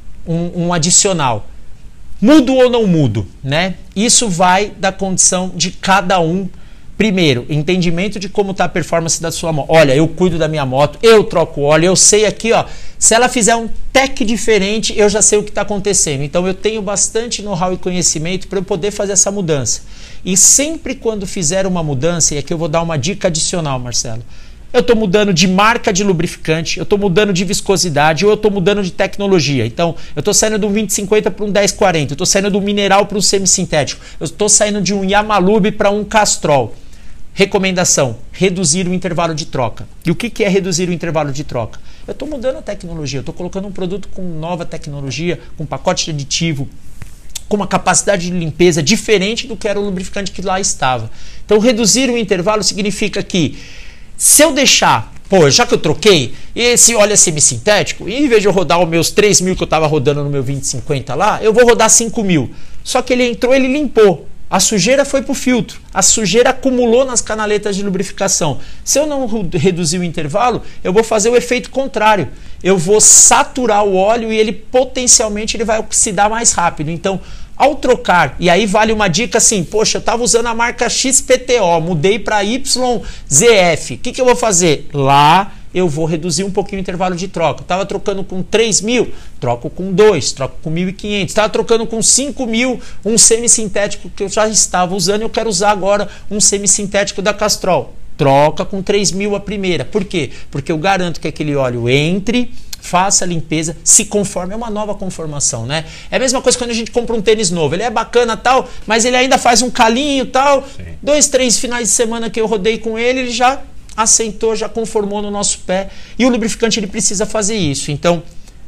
Speaker 2: um, um adicional. Mudo ou não mudo, né? Isso vai da condição de cada um. Primeiro, entendimento de como está a performance da sua moto. Olha, eu cuido da minha moto, eu troco óleo, eu sei aqui, ó, se ela fizer um tech diferente, eu já sei o que está acontecendo. Então eu tenho bastante know-how e conhecimento para eu poder fazer essa mudança. E sempre quando fizer uma mudança, e aqui eu vou dar uma dica adicional, Marcelo, eu estou mudando de marca de lubrificante, eu estou mudando de viscosidade ou eu estou mudando de tecnologia. Então, eu estou saindo de um vinte cinquenta para um dez quarenta, eu estou saindo do mineral para um semissintético, eu estou saindo de um Yamalube para um Castrol. Recomendação, reduzir o intervalo de troca. E o que, que é reduzir o intervalo de troca? Eu estou mudando a tecnologia, eu estou colocando um produto com nova tecnologia, com pacote de aditivo, com uma capacidade de limpeza diferente do que era o lubrificante que lá estava. Então, reduzir o intervalo significa que, se eu deixar, pô, já que eu troquei, esse óleo é semissintético, e em vez de eu rodar os meus três mil que eu estava rodando no meu vinte cinquenta lá, eu vou rodar cinco mil. Só que ele entrou, ele limpou. A sujeira foi para o filtro, a sujeira acumulou nas canaletas de lubrificação. Se eu não reduzir o intervalo, eu vou fazer o efeito contrário. Eu vou saturar o óleo e ele potencialmente ele vai oxidar mais rápido. Então, ao trocar, e aí vale uma dica assim, poxa, eu estava usando a marca X P T O, mudei para Y Z F. O que, que eu vou fazer? Lá eu vou reduzir um pouquinho o intervalo de troca. Estava trocando com três mil, troco com dois, troco com mil e quinhentos. Estava trocando com cinco mil, um semissintético que eu já estava usando, eu quero usar agora um semissintético da Castrol. Troca com três mil a primeira. Por quê? Porque eu garanto que aquele óleo entre, faça a limpeza, se conforme, é uma nova conformação, né? É a mesma coisa quando a gente compra um tênis novo, ele é bacana tal, mas ele ainda faz um calinho tal. Sim. Dois, três finais de semana que eu rodei com ele, ele já assentou, já conformou no nosso pé, e o lubrificante ele precisa fazer isso. Então,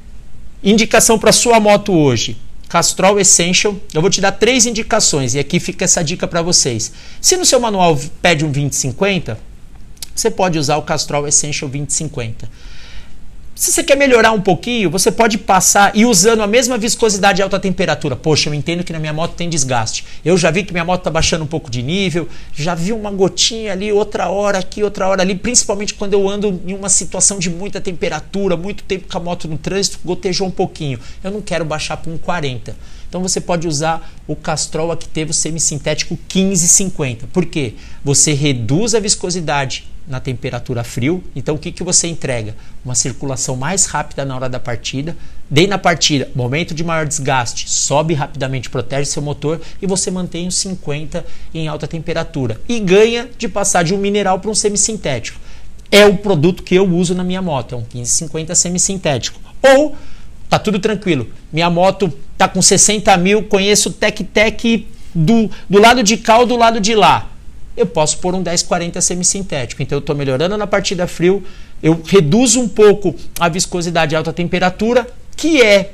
Speaker 2: indicação para sua moto hoje, Castrol Essential. Eu vou te dar três indicações e aqui fica essa dica para vocês. Se no seu manual pede um vinte cinquenta, você pode usar o Castrol Essential vinte cinquenta. Se você quer melhorar um pouquinho, você pode passar e usando a mesma viscosidade e alta temperatura. Poxa, eu entendo que na minha moto tem desgaste. Eu já vi que minha moto está baixando um pouco de nível, já vi uma gotinha ali, outra hora aqui, outra hora ali, principalmente quando eu ando em uma situação de muita temperatura, muito tempo com a moto no trânsito, gotejou um pouquinho. Eu não quero baixar para um quarenta. Então você pode usar o Castrol Actevo semissintético quinze cinquenta. Por quê? Você reduz a viscosidade na temperatura frio. Então o que, que você entrega? Uma circulação mais rápida na hora da partida. Daí na partida, momento de maior desgaste, sobe rapidamente, protege seu motor e você mantém os cinquenta em alta temperatura. E ganha de passar de um mineral para um semissintético. É o produto que eu uso na minha moto, é um quinze cinquenta semissintético. Ou tá tudo tranquilo. Minha moto tá com sessenta mil, conheço o Tec-Tec do, do lado de cá ou do lado de lá. Eu posso pôr um dez quarenta semissintético. Então eu estou melhorando na partida frio, eu reduzo um pouco a viscosidade e alta temperatura, que é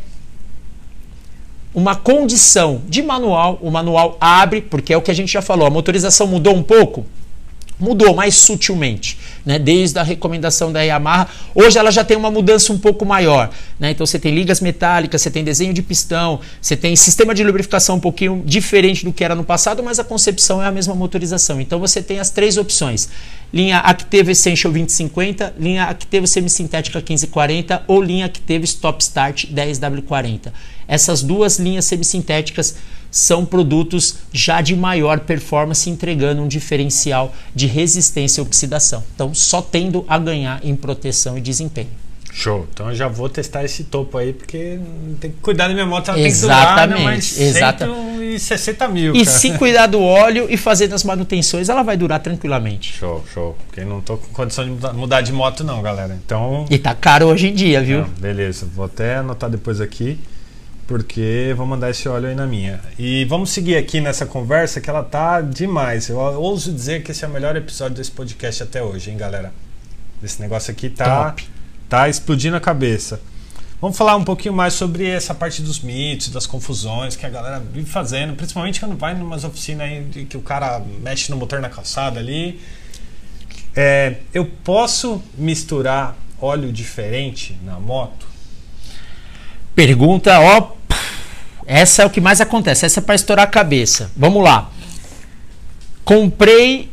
Speaker 2: uma condição de manual. O manual abre, porque é o que a gente já falou, a motorização mudou um pouco? Mudou mais sutilmente, né? Desde a recomendação da Yamaha. Hoje ela já tem uma mudança um pouco maior, né? Então você tem ligas metálicas, você tem desenho de pistão, você tem sistema de lubrificação um pouquinho diferente do que era no passado, mas a concepção é a mesma motorização. Então você tem as três opções: linha Actevo Essential vinte cinquenta, linha Actevo semissintética quinze quarenta ou linha Actevo Stop Start dez W quarenta. Essas duas linhas semissintéticas são produtos já de maior performance, entregando um diferencial de resistência à oxidação. Então, só tendo a ganhar em proteção e desempenho.
Speaker 1: Show. Então, eu já vou testar esse topo aí, porque tem que cuidar da minha moto, ela
Speaker 2: exatamente,
Speaker 1: tem que durar, né, mais
Speaker 2: exatamente.
Speaker 1: cento e sessenta mil.
Speaker 2: E
Speaker 1: cara.
Speaker 2: se cuidar do óleo e fazer as manutenções, ela vai durar tranquilamente.
Speaker 1: Show, show. Porque não tô com condição de mudar de moto não, galera. Então...
Speaker 2: E tá caro hoje em dia, viu? Não,
Speaker 1: beleza. Vou até anotar depois aqui, porque vou mandar esse óleo aí na minha. E vamos seguir aqui nessa conversa, que ela tá demais. Eu ouso dizer que esse é o melhor episódio desse podcast até hoje, hein, galera? Esse negócio aqui tá, tá explodindo a cabeça. Vamos falar um pouquinho mais sobre essa parte dos mitos, das confusões que a galera vive fazendo, principalmente quando vai em umas oficinas aí de que o cara mexe no motor na calçada ali. É, eu posso misturar óleo diferente na moto?
Speaker 2: Pergunta, ó, essa é o que mais acontece, essa é para estourar a cabeça. Vamos lá. Comprei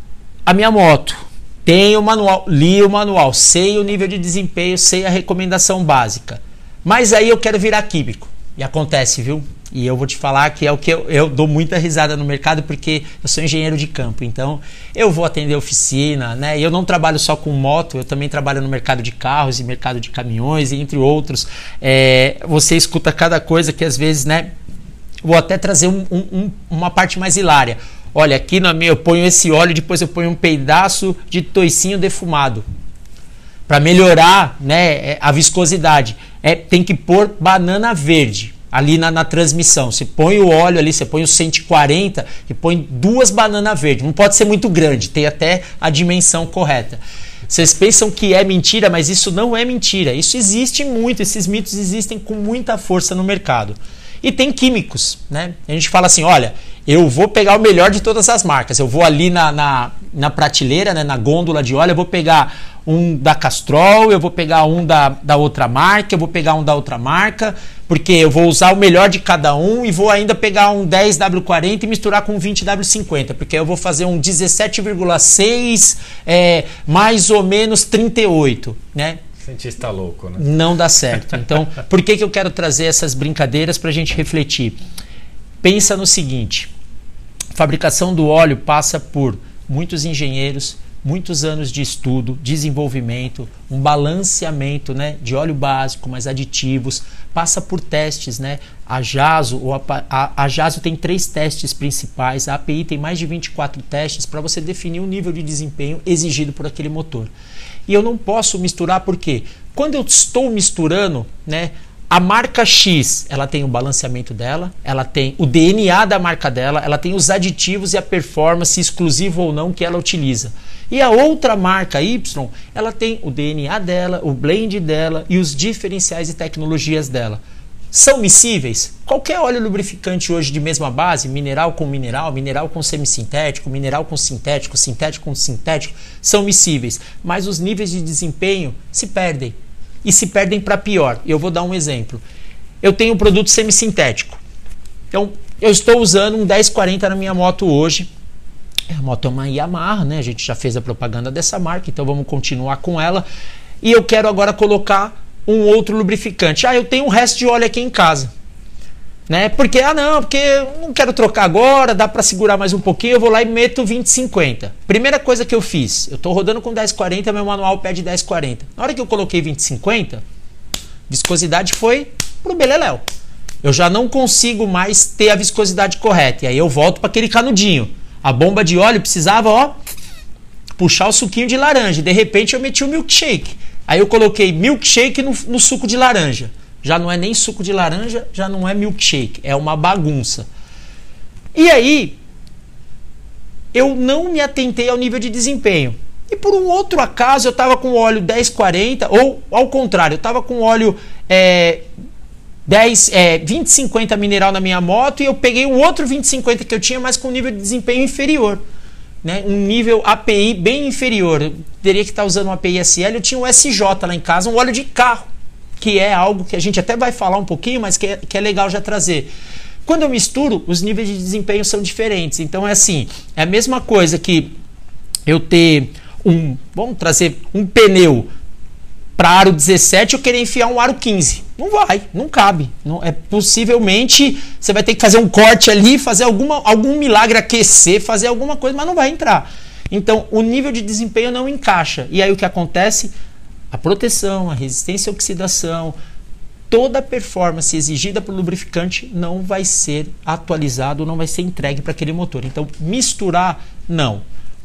Speaker 2: a minha moto, tenho o manual, li o manual, sei o nível de desempenho, sei a recomendação básica. Mas aí eu quero virar químico. E acontece, viu? E eu vou te falar que é o que eu, eu dou muita risada no mercado, porque eu sou engenheiro de campo, então eu vou atender oficina, né? E eu não trabalho só com moto, eu também trabalho no mercado de carros e mercado de caminhões, entre outros. É, você escuta cada coisa que às vezes, né? Vou até trazer um, um, uma parte mais hilária. Olha, aqui na minha eu ponho esse óleo, depois eu ponho um pedaço de toicinho defumado para melhorar, né, a viscosidade. É, tem que pôr banana verde ali na, na transmissão. Você põe o óleo ali, você põe o cento e quarenta e põe duas bananas verdes. Não pode ser muito grande, tem até a dimensão correta. Vocês pensam que é mentira, mas isso não é mentira. Isso existe muito, esses mitos existem com muita força no mercado. E tem químicos, né? A gente fala assim, olha, eu vou pegar o melhor de todas as marcas. Eu vou ali na, na, na prateleira, né, na gôndola de óleo, eu vou pegar um da Castrol, eu vou pegar um da, da outra marca, eu vou pegar um da outra marca, porque eu vou usar o melhor de cada um e vou ainda pegar um dez W quarenta e misturar com um vinte W cinquenta, porque eu vou fazer um dezessete vírgula seis, é, mais ou menos trinta e oito, né?
Speaker 1: Cientista louco, né?
Speaker 2: Não dá certo. Então, por que, que eu quero trazer essas brincadeiras para a gente refletir? Pensa no seguinte, a fabricação do óleo passa por muitos engenheiros, muitos anos de estudo, desenvolvimento, um balanceamento, né, de óleo básico, mais aditivos, passa por testes, né? A Jaso, ou a, a, a Jaso tem três testes principais, a API tem mais de vinte e quatro testes para você definir o nível de desempenho exigido por aquele motor. E eu não posso misturar porque quando eu estou misturando, né, a marca X, ela tem o balanceamento dela, ela tem o D N A da marca dela, ela tem os aditivos e a performance exclusiva ou não que ela utiliza. E a outra marca Y, ela tem o D N A dela, o blend dela e os diferenciais e tecnologias dela. São miscíveis? Qualquer óleo lubrificante hoje de mesma base, mineral com mineral, mineral com semissintético, mineral com sintético, sintético com sintético, são miscíveis, mas os níveis de desempenho se perdem. e se perdem para pior. Eu vou dar um exemplo. Eu tenho um produto semissintético. Então, eu estou usando um dez quarenta na minha moto hoje. A moto é uma Yamaha, né? A gente já fez a propaganda dessa marca, então vamos continuar com ela. E eu quero agora colocar um outro lubrificante. Ah, eu tenho um resto de óleo aqui em casa. Né? Porque, ah não, porque eu não quero trocar agora, dá para segurar mais um pouquinho, eu vou lá e meto vinte cinquenta. Primeira coisa que eu fiz, eu estou rodando com dez quarenta, meu manual pede dez quarenta. Na hora que eu coloquei vinte cinquenta, viscosidade foi pro beleléu. Eu já não consigo mais ter a viscosidade correta. E aí eu volto para aquele canudinho. A bomba de óleo precisava, ó, puxar o suquinho de laranja. De repente eu meti o milkshake. Aí eu coloquei milkshake no, no suco de laranja. Já não é nem suco de laranja, já não é milkshake. É uma bagunça. E aí, eu não me atentei ao nível de desempenho. E por um outro acaso, eu estava com óleo dez quarenta, ou ao contrário, eu estava com óleo é, dez, é, vinte cinquenta mineral na minha moto e eu peguei um outro vinte cinquenta que eu tinha, mas com nível de desempenho inferior. Né? Um nível A P I bem inferior. Eu teria que estar usando um A P I S L, eu tinha um S J lá em casa, um óleo de carro, que é algo que a gente até vai falar um pouquinho, mas que é, que é legal já trazer. Quando eu misturo, os níveis de desempenho são diferentes. Então é assim, é a mesma coisa que eu ter um, vamos trazer um pneu para aro dezessete, eu querer enfiar um aro quinze. Não vai, não cabe. Não, é, possivelmente você vai ter que fazer um corte ali, fazer alguma, algum milagre, aquecer, fazer alguma coisa, mas não vai entrar. Então o nível de desempenho não encaixa. E aí o que acontece? A proteção, a resistência à oxidação, toda a performance exigida para o lubrificante não vai ser atualizado, não vai ser entregue para aquele motor. Então, misturar, não.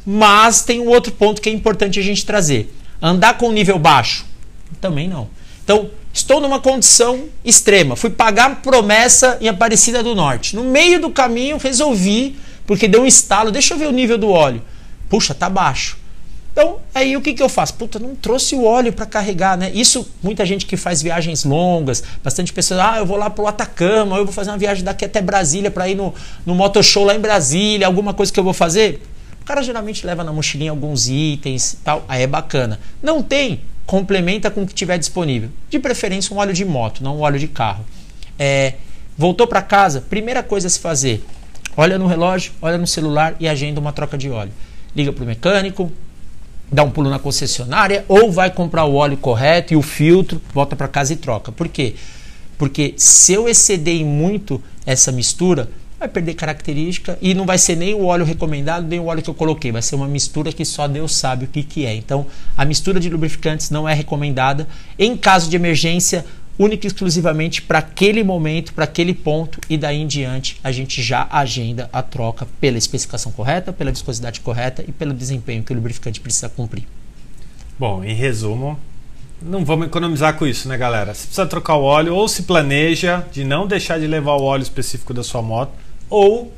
Speaker 2: Mas tem um outro ponto que é importante a gente trazer. Andar com nível baixo? Também não. Então, estou numa condição extrema. Fui pagar promessa em Aparecida do Norte. No meio do caminho, resolvi, porque deu um estalo, deixa eu ver o nível do óleo. Puxa, tá baixo. Então, aí o que, que eu faço? Puta, não trouxe o óleo para carregar, né? Isso, muita gente que faz viagens longas, bastante pessoas, ah, eu vou lá pro Atacama, eu vou fazer uma viagem daqui até Brasília para ir no, no Moto Show lá em Brasília, alguma coisa que eu vou fazer. O cara geralmente leva na mochilinha alguns itens e tal, aí é bacana. Não tem, complementa com o que tiver disponível. De preferência um óleo de moto, não um óleo de carro. É, voltou para casa, primeira coisa a se fazer, olha no relógio, olha no celular e agenda uma troca de óleo. Liga pro mecânico, dá um pulo na concessionária ou vai comprar o óleo correto e o filtro, volta para casa e troca. Por quê? Porque se eu exceder muito essa mistura, vai perder característica e não vai ser nem o óleo recomendado, nem o óleo que eu coloquei. Vai ser uma mistura que só Deus sabe o que, que é. Então, a mistura de lubrificantes não é recomendada. Em caso de emergência, única e exclusivamente para aquele momento, para aquele ponto, e daí em diante a gente já agenda a troca pela especificação correta, pela viscosidade correta e pelo desempenho que o lubrificante precisa cumprir.
Speaker 1: Bom, em resumo, não vamos economizar com isso, né, galera? Se precisa trocar o óleo, ou se planeja de não deixar de levar o óleo específico da sua moto, ou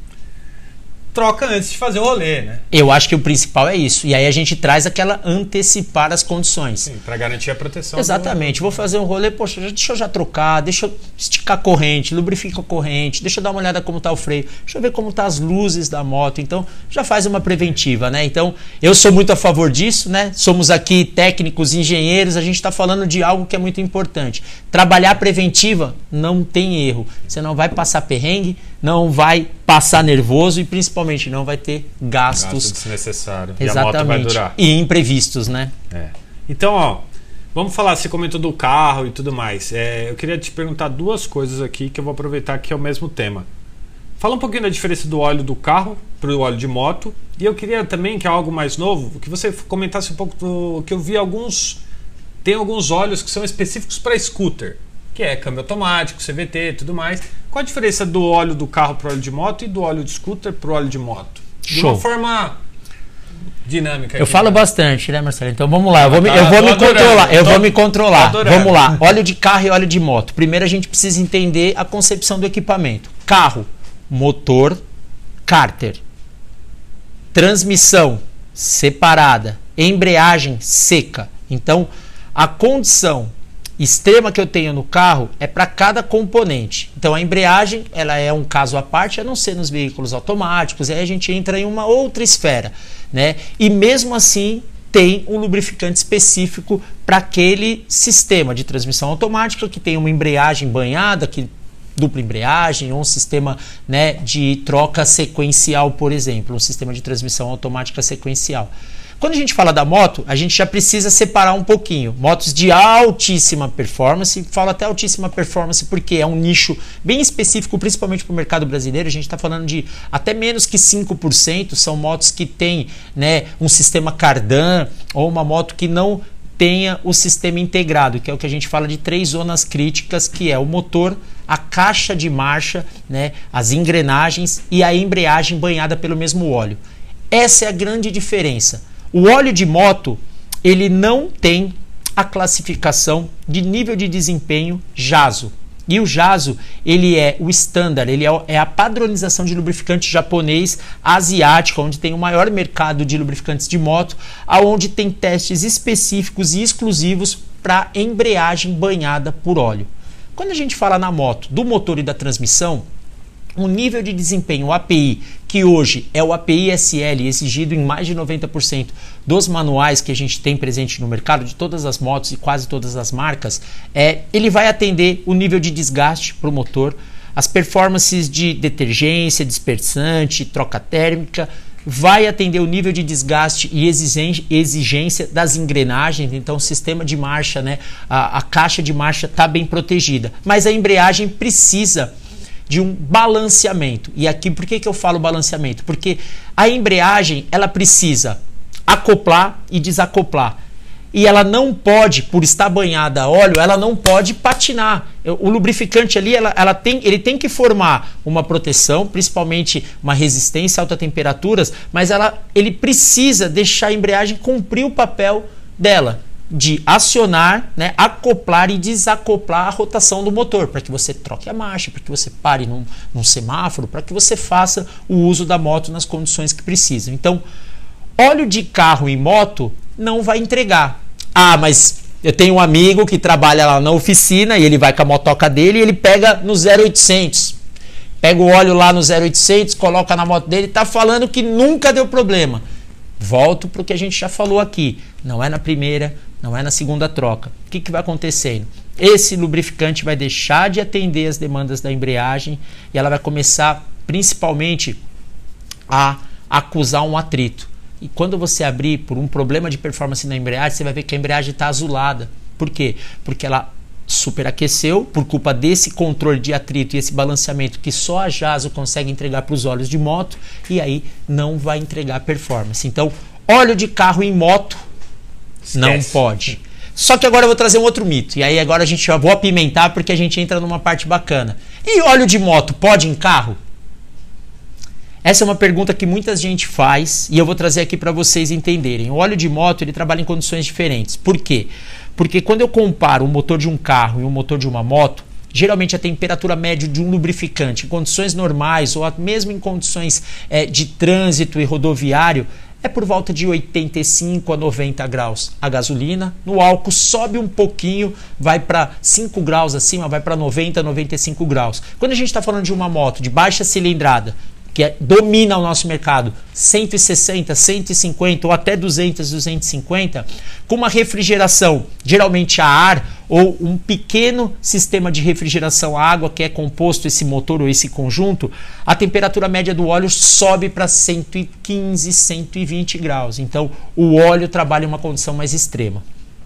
Speaker 1: troca antes de fazer o rolê, né?
Speaker 2: Eu acho que o principal é isso. E aí a gente traz aquela antecipar as condições.
Speaker 1: Sim, para garantir a proteção.
Speaker 2: Exatamente. Do... Vou fazer um rolê, poxa, deixa eu já trocar, deixa eu esticar a corrente, lubrifica a corrente, deixa eu dar uma olhada como está o freio, deixa eu ver como tá as luzes da moto. Então, já faz uma preventiva, né? Então, eu sou muito a favor disso, né? Somos aqui técnicos, engenheiros, a gente está falando de algo que é muito importante. Trabalhar preventiva não tem erro. Você não vai passar perrengue, não vai passar nervoso e principalmente não vai ter gastos
Speaker 1: Gasto desnecessário.
Speaker 2: Exatamente.
Speaker 1: E a moto vai durar.
Speaker 2: E imprevistos, né?
Speaker 1: É. Então, ó, vamos falar, você comentou do carro e tudo mais. É, eu queria te perguntar duas coisas aqui que eu vou aproveitar que é o mesmo tema. Fala um pouquinho da diferença do óleo do carro para o óleo de moto. E eu queria também, que é algo mais novo, que você comentasse um pouco do que eu vi alguns... Tem alguns óleos que são específicos para scooter, que é câmbio automático, C V T e tudo mais. Qual a diferença do óleo do carro para o óleo de moto e do óleo de scooter para o óleo de moto? De
Speaker 2: Show.
Speaker 1: uma forma dinâmica.
Speaker 2: Eu
Speaker 1: aqui,
Speaker 2: falo
Speaker 1: né?
Speaker 2: bastante, né, Marcelo? Então vamos lá, eu vou me,
Speaker 1: Tá,
Speaker 2: eu vou
Speaker 1: tô
Speaker 2: me
Speaker 1: adorando,
Speaker 2: controlar, eu
Speaker 1: tô-
Speaker 2: vou me controlar.
Speaker 1: tô adorando.
Speaker 2: Vamos lá, óleo de carro e óleo de moto. Primeiro a gente precisa entender a concepção do equipamento. Carro, motor, cárter. Transmissão separada, embreagem seca. Então, a condição extrema que eu tenho no carro é para cada componente. Então a embreagem ela é um caso à parte, a não ser nos veículos automáticos, aí a gente entra em uma outra esfera, né? E mesmo assim tem um lubrificante específico para aquele sistema de transmissão automática que tem uma embreagem banhada, que dupla embreagem, ou um sistema, né, de troca sequencial, por exemplo, um sistema de transmissão automática sequencial. Quando a gente fala da moto, a gente já precisa separar um pouquinho. Motos de altíssima performance, falo até altíssima performance porque é um nicho bem específico, principalmente para o mercado brasileiro. A gente está falando de até menos que cinco por cento, são motos que têm, né, um sistema cardan ou uma moto que não tenha o sistema integrado, que é o que a gente fala de três zonas críticas, que é o motor, a caixa de marcha, né, as engrenagens e a embreagem banhada pelo mesmo óleo. Essa é a grande diferença. O óleo de moto, ele não tem a classificação de nível de desempenho J A S O. E o J A S O, ele é o standard, ele é a padronização de lubrificante japonês, asiático, onde tem o maior mercado de lubrificantes de moto, aonde tem testes específicos e exclusivos para embreagem banhada por óleo. Quando a gente fala na moto, do motor e da transmissão, o nível de desempenho, o A P I, que hoje é o A P I S L, exigido em mais de noventa por cento dos manuais que a gente tem presente no mercado, de todas as motos e quase todas as marcas, é, ele vai atender o nível de desgaste para o motor, as performances de detergência, dispersante, troca térmica, vai atender o nível de desgaste e exigência das engrenagens. Então o sistema de marcha, né, a, a caixa de marcha está bem protegida, mas a embreagem precisa de um balanceamento. E aqui, por que que eu falo balanceamento? Porque a embreagem, ela precisa acoplar e desacoplar. E ela não pode, por estar banhada a óleo, ela não pode patinar. O lubrificante ali, ela, ela tem, ele tem que formar uma proteção, principalmente uma resistência a altas temperaturas, mas ela, ele precisa deixar a embreagem cumprir o papel dela, de acionar, né, acoplar e desacoplar a rotação do motor, para que você troque a marcha, para que você pare num, num semáforo, para que você faça o uso da moto nas condições que precisam. Então, óleo de carro e moto não vai entregar. Ah, mas eu tenho um amigo que trabalha lá na oficina e ele vai com a motoca dele e ele pega no zero oitocentos. Pega o óleo lá no zero oitocentos, coloca na moto dele e está falando que nunca deu problema. Volto para o que a gente já falou aqui. Não é na primeira, não é na segunda troca. O que, que vai acontecendo? Esse lubrificante vai deixar de atender as demandas da embreagem e ela vai começar principalmente a acusar um atrito. E quando você abrir por um problema de performance na embreagem, você vai ver que a embreagem está azulada. Por quê? Porque ela superaqueceu por culpa desse controle de atrito e esse balanceamento que só a J A S O consegue entregar para os óleos de moto, e aí não vai entregar performance. Então, óleo de carro em moto Esquece. Não pode. Só que agora eu vou trazer um outro mito, e aí agora a gente já vou apimentar porque a gente entra numa parte bacana. E óleo de moto pode em carro? Essa é uma pergunta que muita gente faz e eu vou trazer aqui para vocês entenderem. O óleo de moto, ele trabalha em condições diferentes. Por quê? Porque quando eu comparo o motor de um carro e o motor de uma moto, geralmente a temperatura média de um lubrificante em condições normais ou mesmo em condições é, de trânsito e rodoviário é por volta de oitenta e cinco a noventa graus. A gasolina, no álcool, sobe um pouquinho, vai para cinco graus acima, vai para noventa, noventa e cinco graus. Quando a gente está falando de uma moto de baixa cilindrada, que é, domina o nosso mercado, cento e sessenta, cento e cinquenta ou até duzentos, duzentos e cinquenta, com uma refrigeração, geralmente a ar ou um pequeno sistema de refrigeração a água, que é composto esse motor ou esse conjunto, a temperatura média do óleo sobe para cento e quinze, cento e vinte graus. Então, o óleo trabalha em uma condição mais extrema.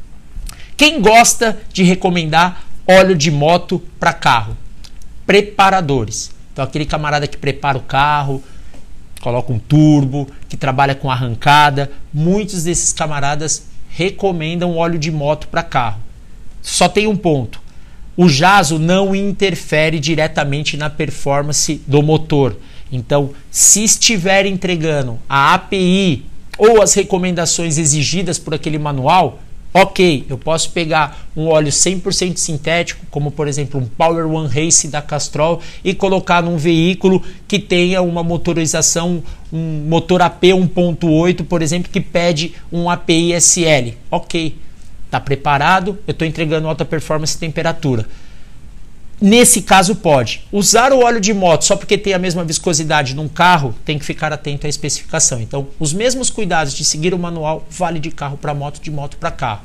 Speaker 2: Quem gosta de recomendar óleo de moto para carro? Preparadores. Então, aquele camarada que prepara o carro, coloca um turbo, que trabalha com arrancada, muitos desses camaradas recomendam óleo de moto para carro. Só tem um ponto: o J A S O não interfere diretamente na performance do motor. Então, se estiver entregando a A P I ou as recomendações exigidas por aquele manual, ok, eu posso pegar um óleo cem por cento sintético, como por exemplo um Power One Race da Castrol, e colocar num veículo que tenha uma motorização, um motor A P um ponto oito, por exemplo, que pede um A P I S L. Ok, está preparado, eu estou entregando alta performance e temperatura. Nesse caso pode. Usar o óleo de moto só porque tem a mesma viscosidade num carro, tem que ficar atento à especificação. Então, os mesmos cuidados de seguir o manual vale de carro para moto, de moto para carro.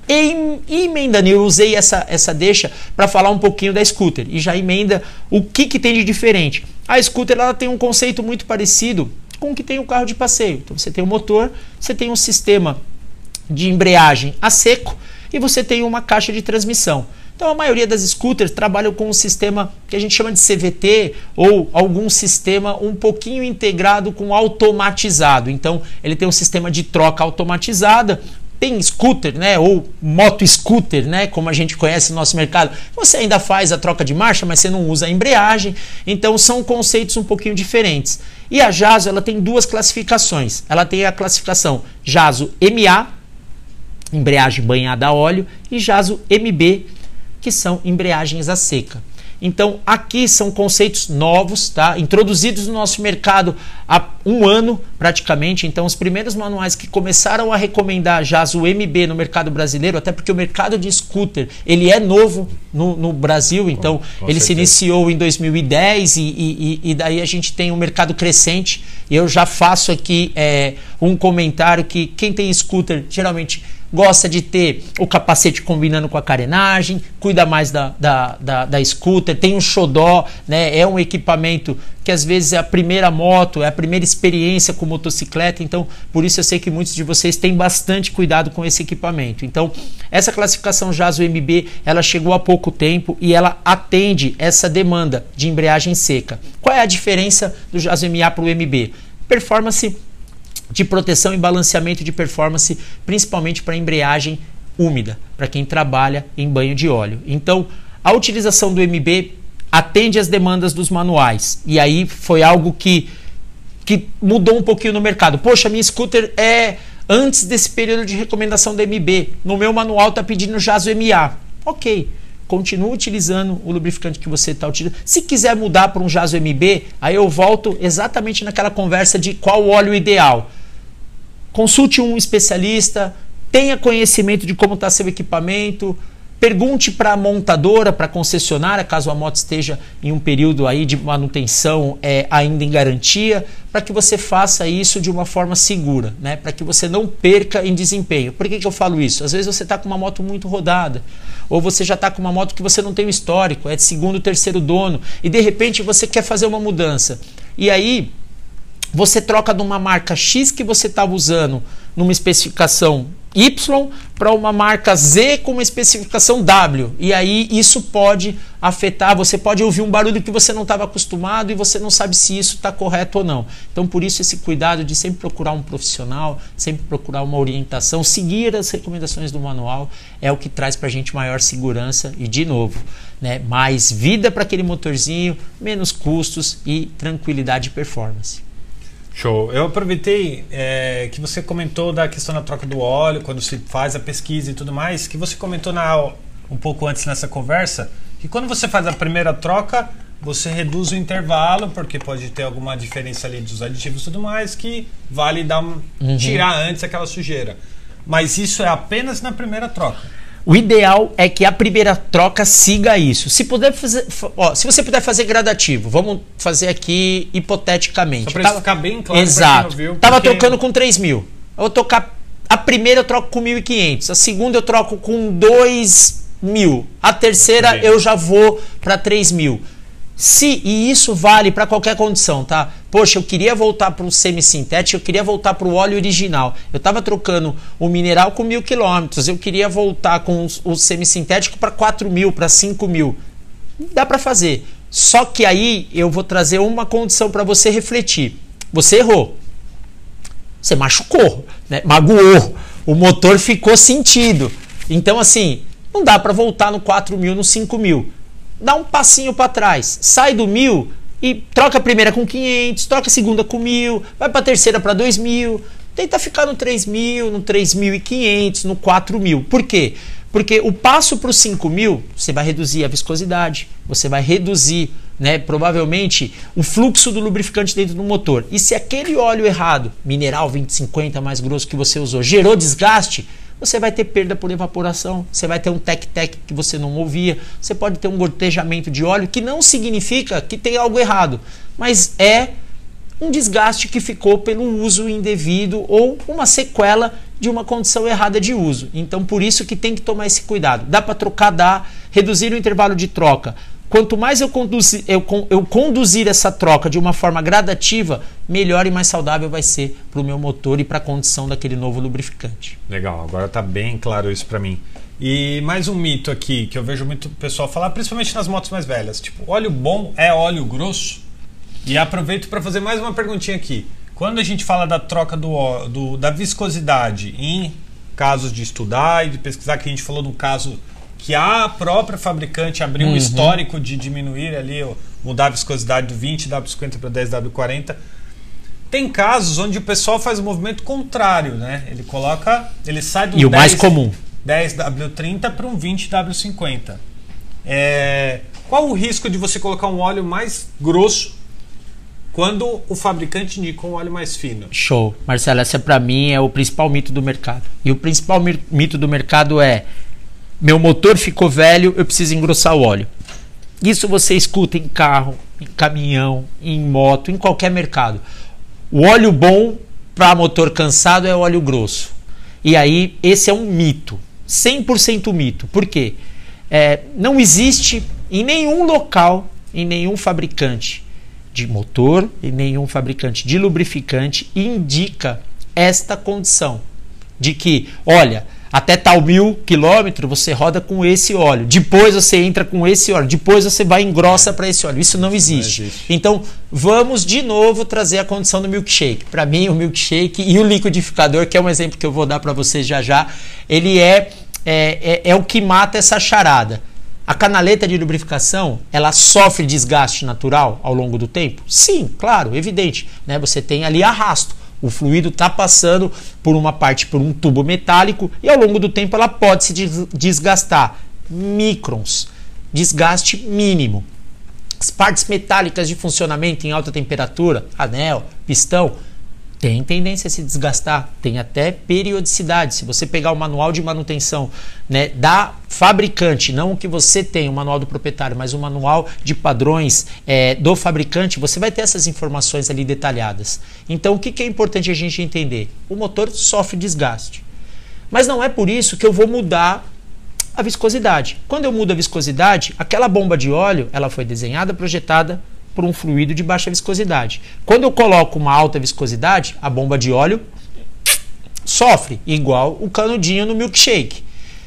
Speaker 2: E emendando, eu usei essa, essa deixa para falar um pouquinho da scooter e já emenda o que, que tem de diferente. A scooter ela tem um conceito muito parecido com o que tem o carro de passeio. Então você tem um motor, você tem um sistema de embreagem a seco e você tem uma caixa de transmissão. Então a maioria das scooters trabalham com um sistema que a gente chama de C V T ou algum sistema um pouquinho integrado com automatizado. Então ele tem um sistema de troca automatizada. Tem scooter, né, ou moto scooter, né, como a gente conhece no nosso mercado. Você ainda faz a troca de marcha, mas você não usa a embreagem. Então são conceitos um pouquinho diferentes. E a Jaso, ela tem duas classificações. Ela tem a classificação Jaso M A, embreagem banhada a óleo, e Jaso M B, que são embreagens a seca. Então aqui são conceitos novos, tá? Introduzidos no nosso mercado há um ano praticamente. Então os primeiros manuais que começaram a recomendar Jaso M B no mercado brasileiro, até porque o mercado de scooter ele é novo no, no Brasil, então com, com ele certeza. Se iniciou em dois mil e dez e, e, e daí a gente tem um mercado crescente. E eu já faço aqui é, um comentário que quem tem scooter geralmente gosta de ter o capacete combinando com a carenagem, cuida mais da, da, da, da scooter, tem um xodó, né? É um equipamento que às vezes é a primeira moto, é a primeira experiência com motocicleta, então por isso eu sei que muitos de vocês têm bastante cuidado com esse equipamento. Então essa classificação Jaso M B, ela chegou há pouco tempo e ela atende essa demanda de embreagem seca. Qual é a diferença do Jaso M A para o M B? Performance de proteção e balanceamento de performance, principalmente para embreagem úmida, para quem trabalha em banho de óleo. Então, a utilização do M B atende às demandas dos manuais. E aí foi algo que, que mudou um pouquinho no mercado. Poxa, minha scooter é antes desse período de recomendação do M B. No meu manual está pedindo Jaso M A. Ok. Continua utilizando o lubrificante que você está utilizando. Se quiser mudar para um Jaso M B, aí eu volto exatamente naquela conversa de qual óleo ideal. Consulte um especialista, tenha conhecimento de como está seu equipamento, pergunte para a montadora, para a concessionária, caso a moto esteja em um período aí de manutenção é, ainda em garantia, para que você faça isso de uma forma segura, né? Para que você não perca em desempenho. Por que, que eu falo isso? Às vezes você está com uma moto muito rodada, ou você já está com uma moto que você não tem um histórico, é de segundo, terceiro dono, e de repente você quer fazer uma mudança. E aí você troca de uma marca X que você estava usando numa especificação Y para uma marca Z com uma especificação W. E aí isso pode afetar, você pode ouvir um barulho que você não estava acostumado e você não sabe se isso está correto ou não. Então por isso esse cuidado de sempre procurar um profissional, sempre procurar uma orientação, seguir as recomendações do manual é o que traz para a gente maior segurança e de novo, né, mais vida para aquele motorzinho, menos custos e tranquilidade e performance.
Speaker 1: Show. Eu aproveitei é, que você comentou da questão da troca do óleo, quando se faz a pesquisa e tudo mais, que você comentou na, um pouco antes nessa conversa, que quando você faz a primeira troca, você reduz o intervalo, porque pode ter alguma diferença ali dos aditivos e tudo mais, que vale dar um, uhum. tirar antes aquela sujeira. Mas isso é apenas na primeira troca.
Speaker 2: O ideal é que a primeira troca siga isso. Se puder fazer, ó, se você puder fazer gradativo, vamos fazer aqui hipoteticamente.
Speaker 1: Só para isso ficar bem claro.
Speaker 2: Exato.
Speaker 1: Pra quem não viu,
Speaker 2: Tava
Speaker 1: porque...
Speaker 2: trocando com três mil. Eu vou tocar a primeira eu troco com mil e quinhentos, a segunda eu troco com dois mil, a terceira eu já vou para três mil. Se, e isso vale para qualquer condição, tá? Poxa, eu queria voltar para o semissintético, eu queria voltar para o óleo original. Eu estava trocando o mineral com mil quilômetros, eu queria voltar com o semissintético para quatro mil, para cinco mil. Dá para fazer. Só que aí eu vou trazer uma condição para você refletir. Você errou. Você machucou, né? Magoou. O motor ficou sentido. Então, assim, não dá para voltar no quatro mil, no cinco mil. Dá um passinho para trás, sai do mil e troca a primeira com quinhentos, troca a segunda com mil, vai para a terceira para dois mil, tenta ficar no três mil, no três mil e quinhentos, no quatro mil. Por quê? Porque o passo para os cinco mil, você vai reduzir a viscosidade, você vai reduzir, né, provavelmente o fluxo do lubrificante dentro do motor. E se aquele óleo errado, mineral vinte cinquenta mais grosso que você usou, gerou desgaste, você vai ter perda por evaporação, você vai ter um tec-tec que você não ouvia, você pode ter um gotejamento de óleo, que não significa que tem algo errado, mas é um desgaste que ficou pelo uso indevido ou uma sequela de uma condição errada de uso. Então, por isso que tem que tomar esse cuidado. Dá para trocar, dá, reduzir o intervalo de troca. Quanto mais eu conduzir, eu, eu conduzir essa troca de uma forma gradativa, melhor e mais saudável vai ser para o meu motor e para a condição daquele novo lubrificante.
Speaker 1: Legal, agora está bem claro isso para mim. E mais um mito aqui, que eu vejo muito pessoal falar, principalmente nas motos mais velhas. Tipo, óleo bom é óleo grosso? E aproveito para fazer mais uma perguntinha aqui. Quando a gente fala da troca do, do, da viscosidade em casos de estudar e de pesquisar, que a gente falou no caso que a própria fabricante abriu um uhum. histórico de diminuir ali, mudar a viscosidade do vinte W cinquenta para dez W quarenta. Tem casos onde o pessoal faz o movimento contrário, né? Ele coloca, ele sai do
Speaker 2: e o mais comum.
Speaker 1: dez W trinta para um vinte W cinquenta. É, qual o risco de você colocar um óleo mais grosso quando o fabricante indica um óleo mais fino?
Speaker 2: Show. Marcelo, essa para mim é o principal mito do mercado. E o principal mito do mercado é: meu motor ficou velho, eu preciso engrossar o óleo. Isso você escuta em carro, em caminhão, em moto, em qualquer mercado. O óleo bom para motor cansado é o óleo grosso. E aí, esse é um mito. cem por cento mito. Por quê? É, não existe em nenhum local, em nenhum fabricante de motor, em nenhum fabricante de lubrificante indica esta condição de que, olha, até tal mil quilômetros você roda com esse óleo, depois você entra com esse óleo, depois você vai e engrossa para esse óleo. Isso não existe. não existe. Então, vamos de novo trazer a condição do milkshake. Para mim, o milkshake e o liquidificador, que é um exemplo que eu vou dar para vocês já já, ele é, é, é, é o que mata essa charada. A canaleta de lubrificação, ela sofre desgaste natural ao longo do tempo? Sim, claro, evidente. Né? Você tem ali arrasto. O fluido está passando por uma parte, por um tubo metálico, e ao longo do tempo ela pode se desgastar. Microns, desgaste mínimo. As partes metálicas de funcionamento em alta temperatura, anel, pistão, tem tendência a se desgastar, tem até periodicidade. Se você pegar o manual de manutenção, né, da fabricante, não o que você tem, o manual do proprietário, mas o manual de padrões é, do fabricante, você vai ter essas informações ali detalhadas. Então, o que, que é importante a gente entender? O motor sofre desgaste. Mas não é por isso que eu vou mudar a viscosidade. Quando eu mudo a viscosidade, aquela bomba de óleo, ela foi desenhada, projetada por um fluido de baixa viscosidade. Quando eu coloco uma alta viscosidade, a bomba de óleo sofre, igual o canudinho no milkshake.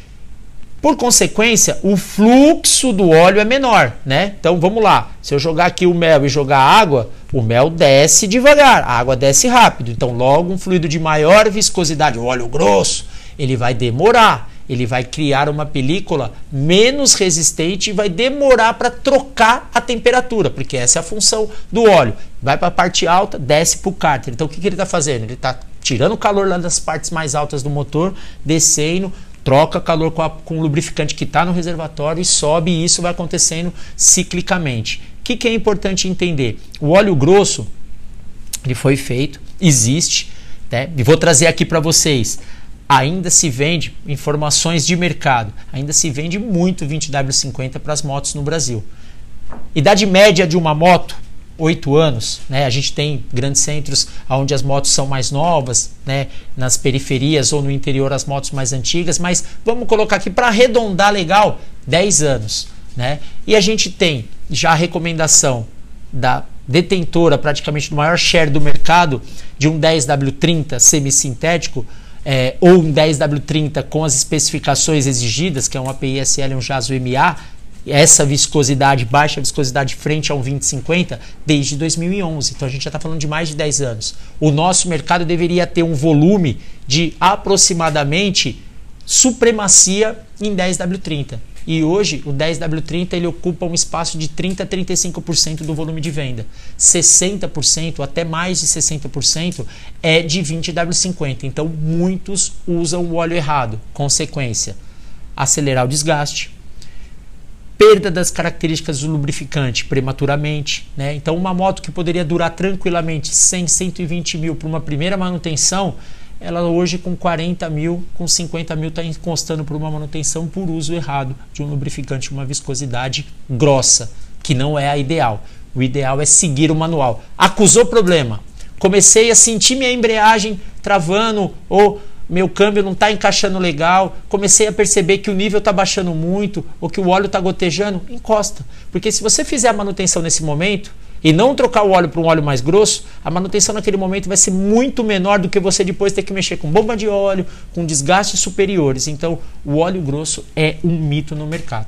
Speaker 2: Por consequência, o fluxo do óleo é menor, né? Então vamos lá, se eu jogar aqui o mel e jogar água, o mel desce devagar, a água desce rápido. Então logo um fluido de maior viscosidade, o óleo grosso, ele vai demorar. Ele vai criar uma película menos resistente e vai demorar para trocar a temperatura, porque essa é a função do óleo. Vai para a parte alta, desce para o cárter. Então o que, que ele está fazendo? Ele está tirando o calor lá das partes mais altas do motor, descendo, troca calor com, a, com o lubrificante que está no reservatório e sobe, e isso vai acontecendo ciclicamente. O que, que é importante entender? O óleo grosso, ele foi feito, existe, né? E vou trazer aqui para vocês. Ainda se vende, informações de mercado, ainda se vende muito vinte W cinquenta para as motos no Brasil. Idade média de uma moto, oito anos. Né? A gente tem grandes centros onde as motos são mais novas, né? Nas periferias ou no interior as motos mais antigas, mas vamos colocar aqui para arredondar legal, dez anos. Né? E a gente tem já a recomendação da detentora, praticamente do maior share do mercado, de um dez W trinta semissintético, É, ou um dez W trinta com as especificações exigidas, que é um A P I S L e um JASO M A, essa viscosidade, baixa viscosidade frente a um vinte cinquenta, desde dois mil e onze. Então a gente já está falando de mais de dez anos. O nosso mercado deveria ter um volume de aproximadamente supremacia em dez W trinta. E hoje o dez W trinta ele ocupa um espaço de trinta a trinta e cinco por cento do volume de venda. sessenta por cento, até mais de sessenta por cento é de vinte W cinquenta. Então muitos usam o óleo errado. Consequência, acelerar o desgaste, perda das características do lubrificante prematuramente. Né? Então uma moto que poderia durar tranquilamente cem, cento e vinte mil para uma primeira manutenção, ela hoje com quarenta mil, com cinquenta mil está encostando por uma manutenção por uso errado de um lubrificante de uma viscosidade grossa, que não é a ideal. O ideal é seguir o manual. Acusou problema. Comecei a sentir minha embreagem travando ou meu câmbio não está encaixando legal. Comecei a perceber que o nível está baixando muito ou que o óleo está gotejando. Encosta. Porque se você fizer a manutenção nesse momento e não trocar o óleo para um óleo mais grosso, a manutenção naquele momento vai ser muito menor do que você depois ter que mexer com bomba de óleo, com desgastes superiores. Então, o óleo grosso é um mito no mercado.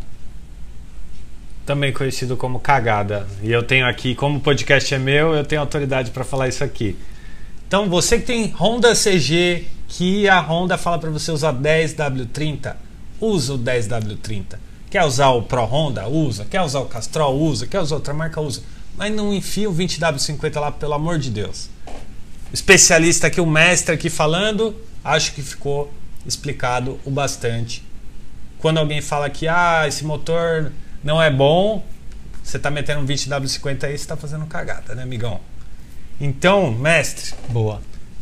Speaker 1: Também conhecido como cagada. E eu tenho aqui, como o podcast é meu, eu tenho autoridade para falar isso aqui. Então, você que tem Honda C G, que a Honda fala para você usar dez W trinta, usa o dez W trinta. Quer usar o Pro Honda? Usa. Quer usar o Castrol? Usa. Quer usar outra marca? Usa. Mas não enfia o vinte W cinquenta lá, pelo amor de Deus. Especialista aqui, o mestre aqui falando, acho que ficou explicado o bastante. Quando alguém fala que ah, esse motor não é bom, você está metendo um vinte W cinquenta aí, você está fazendo cagada, né, amigão? Então, mestre.
Speaker 2: Boa.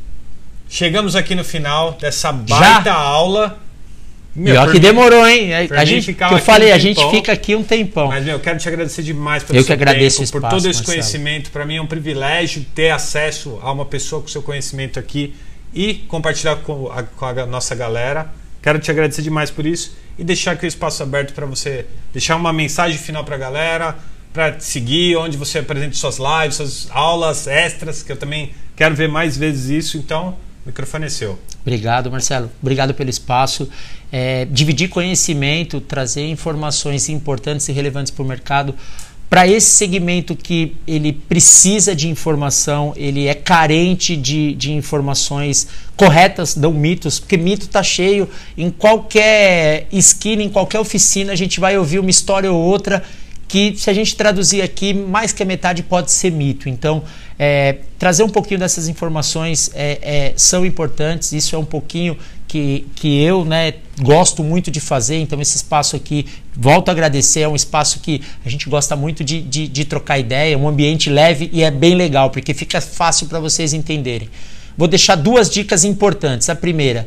Speaker 1: Chegamos aqui no final dessa baita
Speaker 2: Já?
Speaker 1: aula.
Speaker 2: Meu, Pior que
Speaker 1: mim,
Speaker 2: demorou, hein? A, a gente, que eu falei, um a gente fica aqui um tempão.
Speaker 1: Mas, meu, eu quero te agradecer demais pelo
Speaker 2: eu
Speaker 1: seu
Speaker 2: que agradeço
Speaker 1: tempo,
Speaker 2: o espaço,
Speaker 1: por todo esse
Speaker 2: Marcelo.
Speaker 1: conhecimento. Para mim é um privilégio ter acesso a uma pessoa com seu conhecimento aqui e compartilhar com a, com a nossa galera. Quero te agradecer demais por isso e deixar aqui o espaço aberto para você deixar uma mensagem final para a galera, para seguir, onde você apresenta suas lives, suas aulas extras, que eu também quero ver mais vezes isso. Então, o microfone é seu.
Speaker 2: Obrigado, Marcelo. Obrigado pelo espaço. É, dividir conhecimento, trazer informações importantes e relevantes para o mercado. Para esse segmento que ele precisa de informação, ele é carente de, de informações corretas, não mitos, porque mito está cheio. Em qualquer esquina, em qualquer oficina, a gente vai ouvir uma história ou outra que, se a gente traduzir aqui, mais que a metade pode ser mito. Então, é, trazer um pouquinho dessas informações é, é, são importantes. Isso é um pouquinho que, que eu, né, gosto muito de fazer. Então, esse espaço aqui, volto a agradecer, é um espaço que a gente gosta muito de, de, de trocar ideia, um ambiente leve e é bem legal, porque fica fácil para vocês entenderem. Vou deixar duas dicas importantes. A primeira,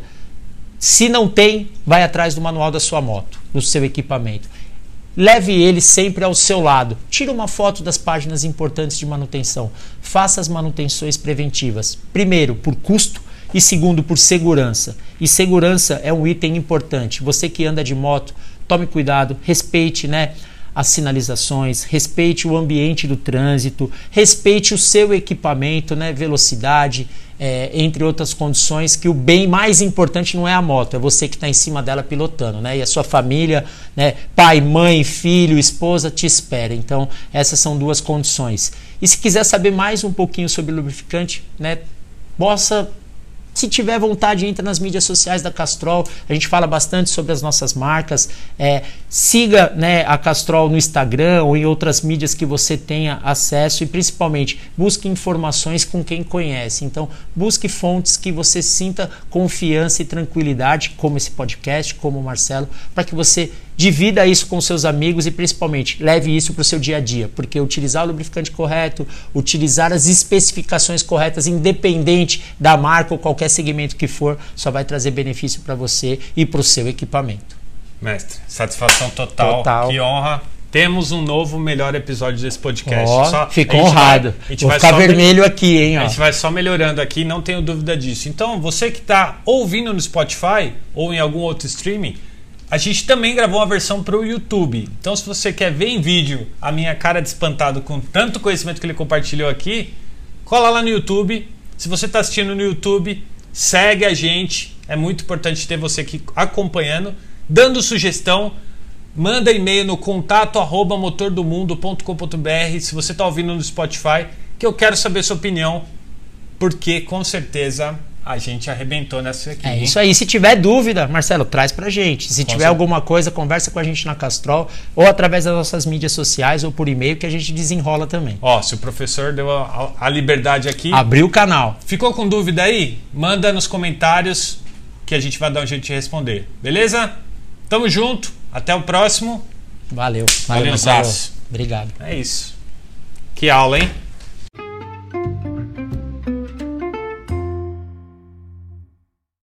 Speaker 2: se não tem, vai atrás do manual da sua moto, do seu equipamento. Leve ele sempre ao seu lado. Tira uma foto das páginas importantes de manutenção. Faça as manutenções preventivas. Primeiro, por custo e segundo, por segurança. E segurança é um item importante. Você que anda de moto, tome cuidado, respeite, né, as sinalizações, respeite o ambiente do trânsito, respeite o seu equipamento, né, velocidade, é, entre outras condições, que o bem mais importante não é a moto, é você que está em cima dela pilotando, né, e a sua família, né, pai, mãe, filho, esposa te espera. Então essas são duas condições. E se quiser saber mais um pouquinho sobre lubrificante, né, possa, se tiver vontade, entra nas mídias sociais da Castrol. A gente fala bastante sobre as nossas marcas. É, siga, né, a Castrol no Instagram ou em outras mídias que você tenha acesso e, principalmente, busque informações com quem conhece. Então, busque fontes que você sinta confiança e tranquilidade, como esse podcast, como o Marcelo, para que você divida isso com seus amigos e, principalmente, leve isso para o seu dia a dia, porque utilizar o lubrificante correto, utilizar as especificações corretas, independente da marca ou qualquer segmento que for, só vai trazer benefício para você e para o seu equipamento.
Speaker 1: Mestre, satisfação total,
Speaker 2: total.
Speaker 1: Que honra. Temos um novo melhor episódio desse podcast.
Speaker 2: Oh,
Speaker 1: só,
Speaker 2: ficou honrado. Vai, Vou vai ficar vermelho me... aqui, hein? Ó.
Speaker 1: A gente vai só melhorando aqui, não tenho dúvida disso. Então, você que está ouvindo no Spotify ou em algum outro streaming, a gente também gravou uma versão para o YouTube. Então, se você quer ver em vídeo a minha cara de espantado com tanto conhecimento que ele compartilhou aqui, cola lá no YouTube. Se você está assistindo no YouTube, segue a gente. É muito importante ter você aqui acompanhando, dando sugestão. Manda e-mail no contato arroba motordomundo ponto com ponto br. Se você está ouvindo no Spotify, que eu quero saber sua opinião, porque com certeza a gente arrebentou nessa aqui.
Speaker 2: É isso aí. Se tiver dúvida, Marcelo, traz pra gente. Se com tiver certeza. Alguma coisa, conversa com a gente na Castrol ou através das nossas mídias sociais ou por e-mail, que a gente desenrola também.
Speaker 1: Ó, se o professor deu a, a liberdade aqui...
Speaker 2: Abriu o canal.
Speaker 1: Ficou com dúvida aí? Manda nos comentários que a gente vai dar um jeito de responder. Beleza? Tamo junto. Até o próximo.
Speaker 2: Valeu.
Speaker 1: Valeu,
Speaker 2: Valeu, Marcelo. Obrigado.
Speaker 1: É isso. Que aula, hein?